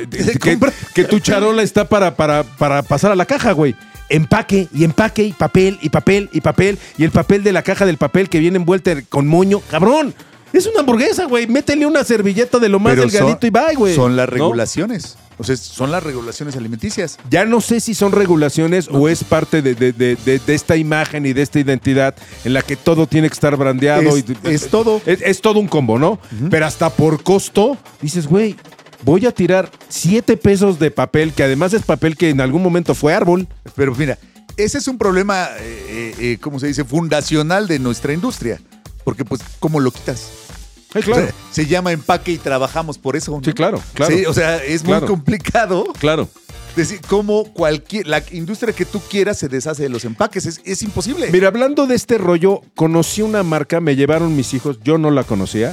que tu charola está para pasar a la caja, güey. Empaque y papel y papel y papel y el papel de la caja del papel que viene envuelta con moño. ¡Cabrón! Es una hamburguesa, güey. Métele una servilleta de lo más Pero delgadito y bye, güey. Son las ¿no? regulaciones. O sea, son las regulaciones alimenticias. Ya no sé si son regulaciones o es parte de esta imagen y de esta identidad en la que todo tiene que estar brandeado. Es todo. Es todo un combo, ¿no? Pero hasta por costo, dices, güey, voy a tirar 7 pesos de papel, que además es papel que en algún momento fue árbol. Pero mira, ese es un problema, ¿cómo se dice? Fundacional de nuestra industria. Porque, pues, ¿cómo lo quitas? Claro. O sea, se llama empaque y trabajamos por eso, ¿no? Sí, claro. Sí, o sea, es Claro. muy complicado Claro. decir cómo la industria que tú quieras se deshace de los empaques. Es imposible. Mira, hablando de este rollo, conocí una marca, me llevaron mis hijos, yo no la conocía.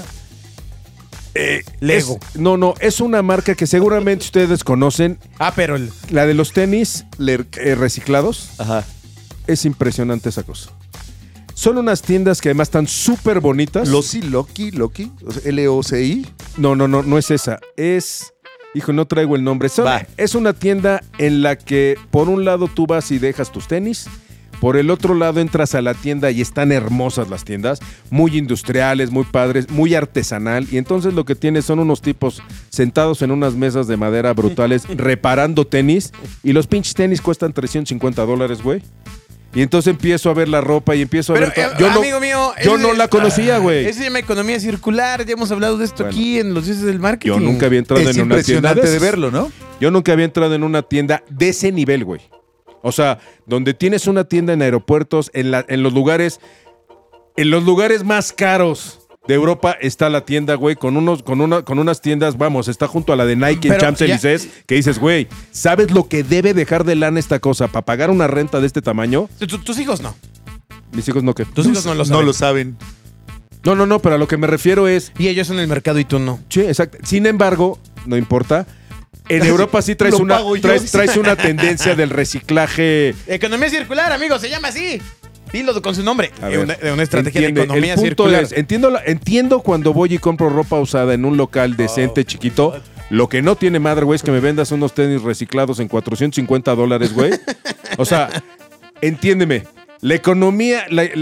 Lego. Es una marca que seguramente ustedes conocen, Pero la de los tenis reciclados. Ajá. Es impresionante esa cosa. Son unas tiendas que además están súper bonitas. Loki, o sea, LOCI. No es esa. Es... Hijo, no traigo el nombre. Es una tienda en la que por un lado tú vas y dejas tus tenis. Por el otro lado entras a la tienda y están hermosas las tiendas, muy industriales, muy padres, muy artesanal. Y entonces lo que tienes son unos tipos sentados en unas mesas de madera brutales reparando tenis. Y los pinches tenis cuestan $350, güey. Y entonces empiezo a ver la ropa y empiezo a Pero, ver... amigo mío, yo no la conocía, güey. Eso se llama economía circular. Ya hemos hablado de esto Bueno. aquí en los dioses del marketing. Yo nunca había entrado Es en una tienda impresionante de esas. verlo, ¿no? Yo nunca había entrado en una tienda de ese nivel, güey. O sea, donde tienes una tienda en aeropuertos, en los lugares más caros de Europa está la tienda, güey, con unas tiendas, vamos, está junto a la de Nike en Pero Champs-Élysées, que dices, güey, ¿sabes lo que debe dejar de lana esta cosa para pagar una renta de este tamaño? Tus hijos no. Mis hijos no, ¿qué? Tus hijos no lo saben. No lo saben. No, pero a lo que me refiero es... Y ellos en el mercado y tú no. Sí, exacto. Sin embargo, no importa. En Europa sí traes Lo una, pago yo. traes una tendencia del reciclaje. Economía circular, amigo, se llama así. Dilo con su nombre. A ver, De una estrategia entiende, de economía el punto circular. es, entiendo cuando voy y compro ropa usada en un local decente, chiquito. Lo que no tiene madre, güey, es que me vendas unos tenis reciclados en $450, güey. O sea, entiéndeme. La economía,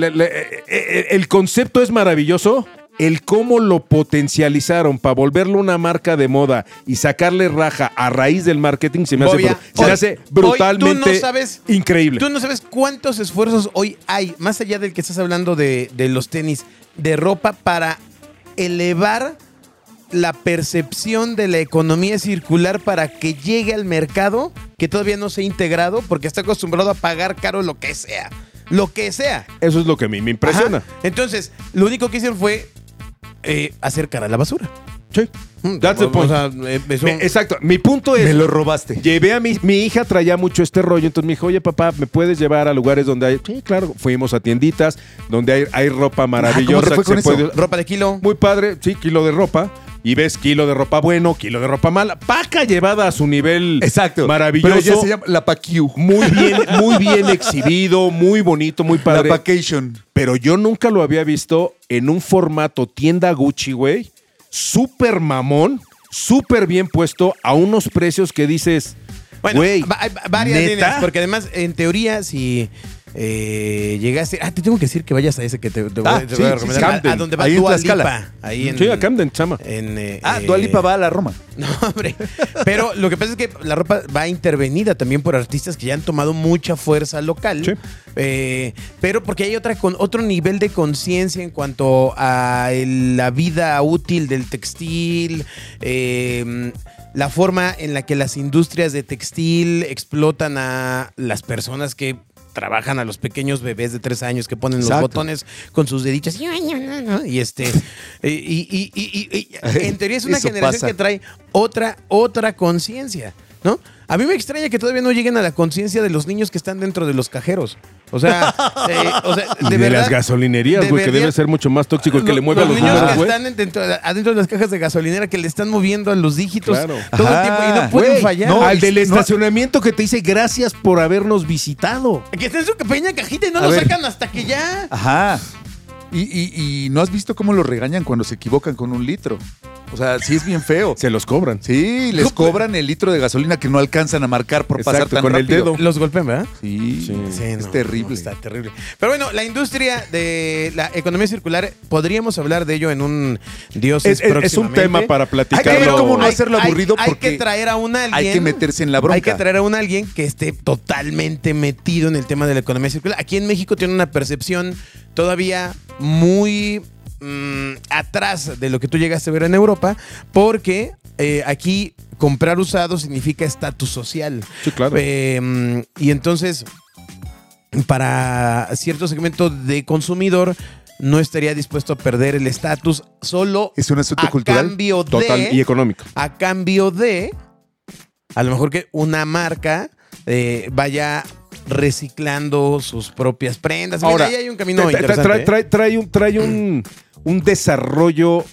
el concepto es maravilloso. El cómo lo potencializaron para volverlo una marca de moda y sacarle raja a raíz del marketing se me hace brutalmente tú no sabes, increíble. Tú no sabes cuántos esfuerzos hoy hay, más allá del que estás hablando de los tenis, de ropa, para elevar la percepción de la economía circular para que llegue al mercado que todavía no se ha integrado porque está acostumbrado a pagar caro lo que sea. Lo que sea. Eso es lo que a mí me impresiona. Ajá. Entonces, lo único que hicieron fue hacer cara a la basura. Sí. That's the point. O sea, Exacto. Mi punto es... Me lo robaste. Llevé a mi hija, traía mucho este rollo, entonces me dijo, oye papá, ¿me puedes llevar a lugares donde hay? Sí, claro. Fuimos a tienditas donde hay ropa maravillosa. ¿cómo te fue que con eso? ropa de kilo. Muy padre, sí, kilo de ropa. Y ves kilo de ropa bueno, kilo de ropa mala. Paca llevada a su nivel Exacto. maravilloso. Pero ya se llama la PAQ. Muy bien exhibido, muy bonito, muy padre. La Vacation. Pero yo nunca lo había visto en un formato tienda Gucci, güey. Súper mamón, súper bien puesto a unos precios que dices, Bueno, güey, hay varias ¿neta? líneas, porque además, en teoría, si llegaste... te tengo que decir que vayas a ese que te voy a sí, recomendar. Camden. A donde va Ahí en Dua Tlaxcala. Lipa. Ahí en, sí, a Camden, chama. Dua Lipa va a la Roma. No, hombre. Pero lo que pasa es que la ropa va intervenida también por artistas que ya han tomado mucha fuerza local. Sí. Pero porque hay otro nivel de conciencia en cuanto a la vida útil del textil, la forma en la que las industrias de textil explotan a las personas que trabajan, a los pequeños bebés de 3 años que ponen los Exacto. botones con sus deditos y en teoría es una Eso generación pasa. que trae otra conciencia, ¿no? A mí me extraña que todavía no lleguen a la conciencia de los niños que están dentro de los cajeros. O sea, Y de verdad, las gasolinerías, güey, que debe ser mucho más tóxico el que le mueve a los niños números, que güey. están adentro de las cajas de gasolinera que le están moviendo a los dígitos Claro. todo el tiempo y no pueden Güey, fallar. no, al del no. estacionamiento que te dice gracias por habernos visitado. Que está en su pequeña cajita y no A lo ver. sacan hasta que ya. Ajá. Y no has visto cómo lo regañan cuando se equivocan con 1 litro. O sea, sí es bien feo. Se los cobran. Sí, les cobran el litro de gasolina que no alcanzan a marcar por pasar Exacto, tan con el rápido. dedo. Los golpean, ¿verdad? Sí, Sí. es terrible. Está terrible. Pero bueno, la industria de la economía circular, podríamos hablar de ello en un Dioses Es un próximamente. tema para Hay que ver platicarlo. cómo no hacerlo aburrido Hay porque que traer a un alguien. hay que meterse en la bronca. Hay que traer a un alguien que esté totalmente metido en el tema de la economía circular. Aquí en México tiene una percepción todavía muy atrás de lo que tú llegaste a ver en Europa, porque aquí comprar usado significa estatus social. Sí, claro. Y entonces, para cierto segmento de consumidor, no estaría dispuesto a perder el estatus solo Es un asunto a cultural. cambio de... Total y económico. A cambio de, a lo mejor que una marca vaya reciclando sus propias prendas. Mira, Ahora, ahí hay un camino interesante. trae un desarrollo,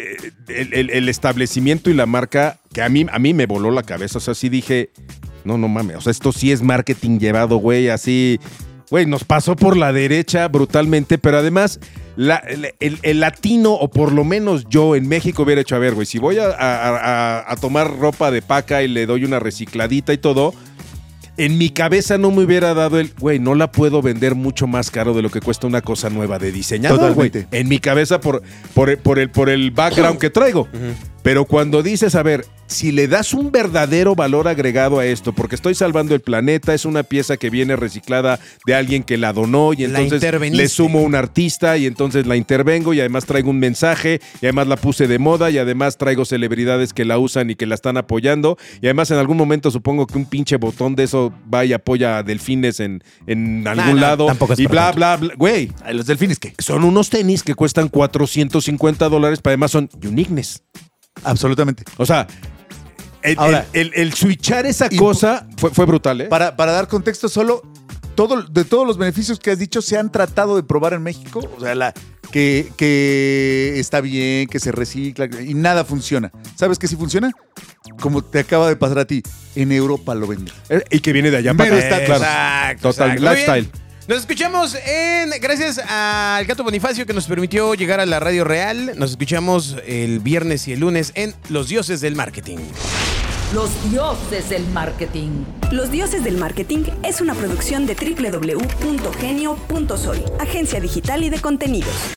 el establecimiento y la marca que a mí me voló la cabeza. O sea, sí dije, no mames, o sea, esto sí es marketing llevado, güey, así... Güey, nos pasó por la derecha brutalmente, pero además el latino, o por lo menos yo en México hubiera hecho, a ver, güey, si voy a tomar ropa de paca y le doy una recicladita y todo, en mi cabeza no me hubiera dado güey, no la puedo vender mucho más caro de lo que cuesta una cosa nueva de diseñador, güey. Totalmente. En mi cabeza por el background que traigo. Pero cuando dices, a ver, si le das un verdadero valor agregado a esto, porque estoy salvando el planeta, es una pieza que viene reciclada de alguien que la donó y La entonces interveniste. le sumo un artista y entonces la intervengo y además traigo un mensaje y además la puse de moda y además traigo celebridades que la usan y que la están apoyando y además en algún momento supongo que un pinche botón de eso va y apoya a delfines en algún no, lado tampoco es y para bla, tanto. bla, bla. Güey, Ay, ¿los delfines qué? son unos tenis que cuestan $450, pero además son uniqueness. Absolutamente. O sea, Ahora, el switchar esa y- cosa fue brutal, ¿eh? Para dar contexto, solo de todos los beneficios que has dicho se han tratado de probar en México. O sea, que está bien, que se recicla y nada funciona. ¿Sabes qué sí funciona? Como te acaba de pasar a ti, en Europa lo venden. Y que viene de allá para Pero acá. está- Claro. Exacto. Total, exacto. Muy lifestyle. bien. Nos escuchamos gracias al Gato Bonifacio que nos permitió llegar a la radio real. Nos escuchamos el viernes y el lunes en Los Dioses del Marketing. Los dioses del marketing. Los Dioses del Marketing es una producción de www.genio.soy, agencia digital y de contenidos.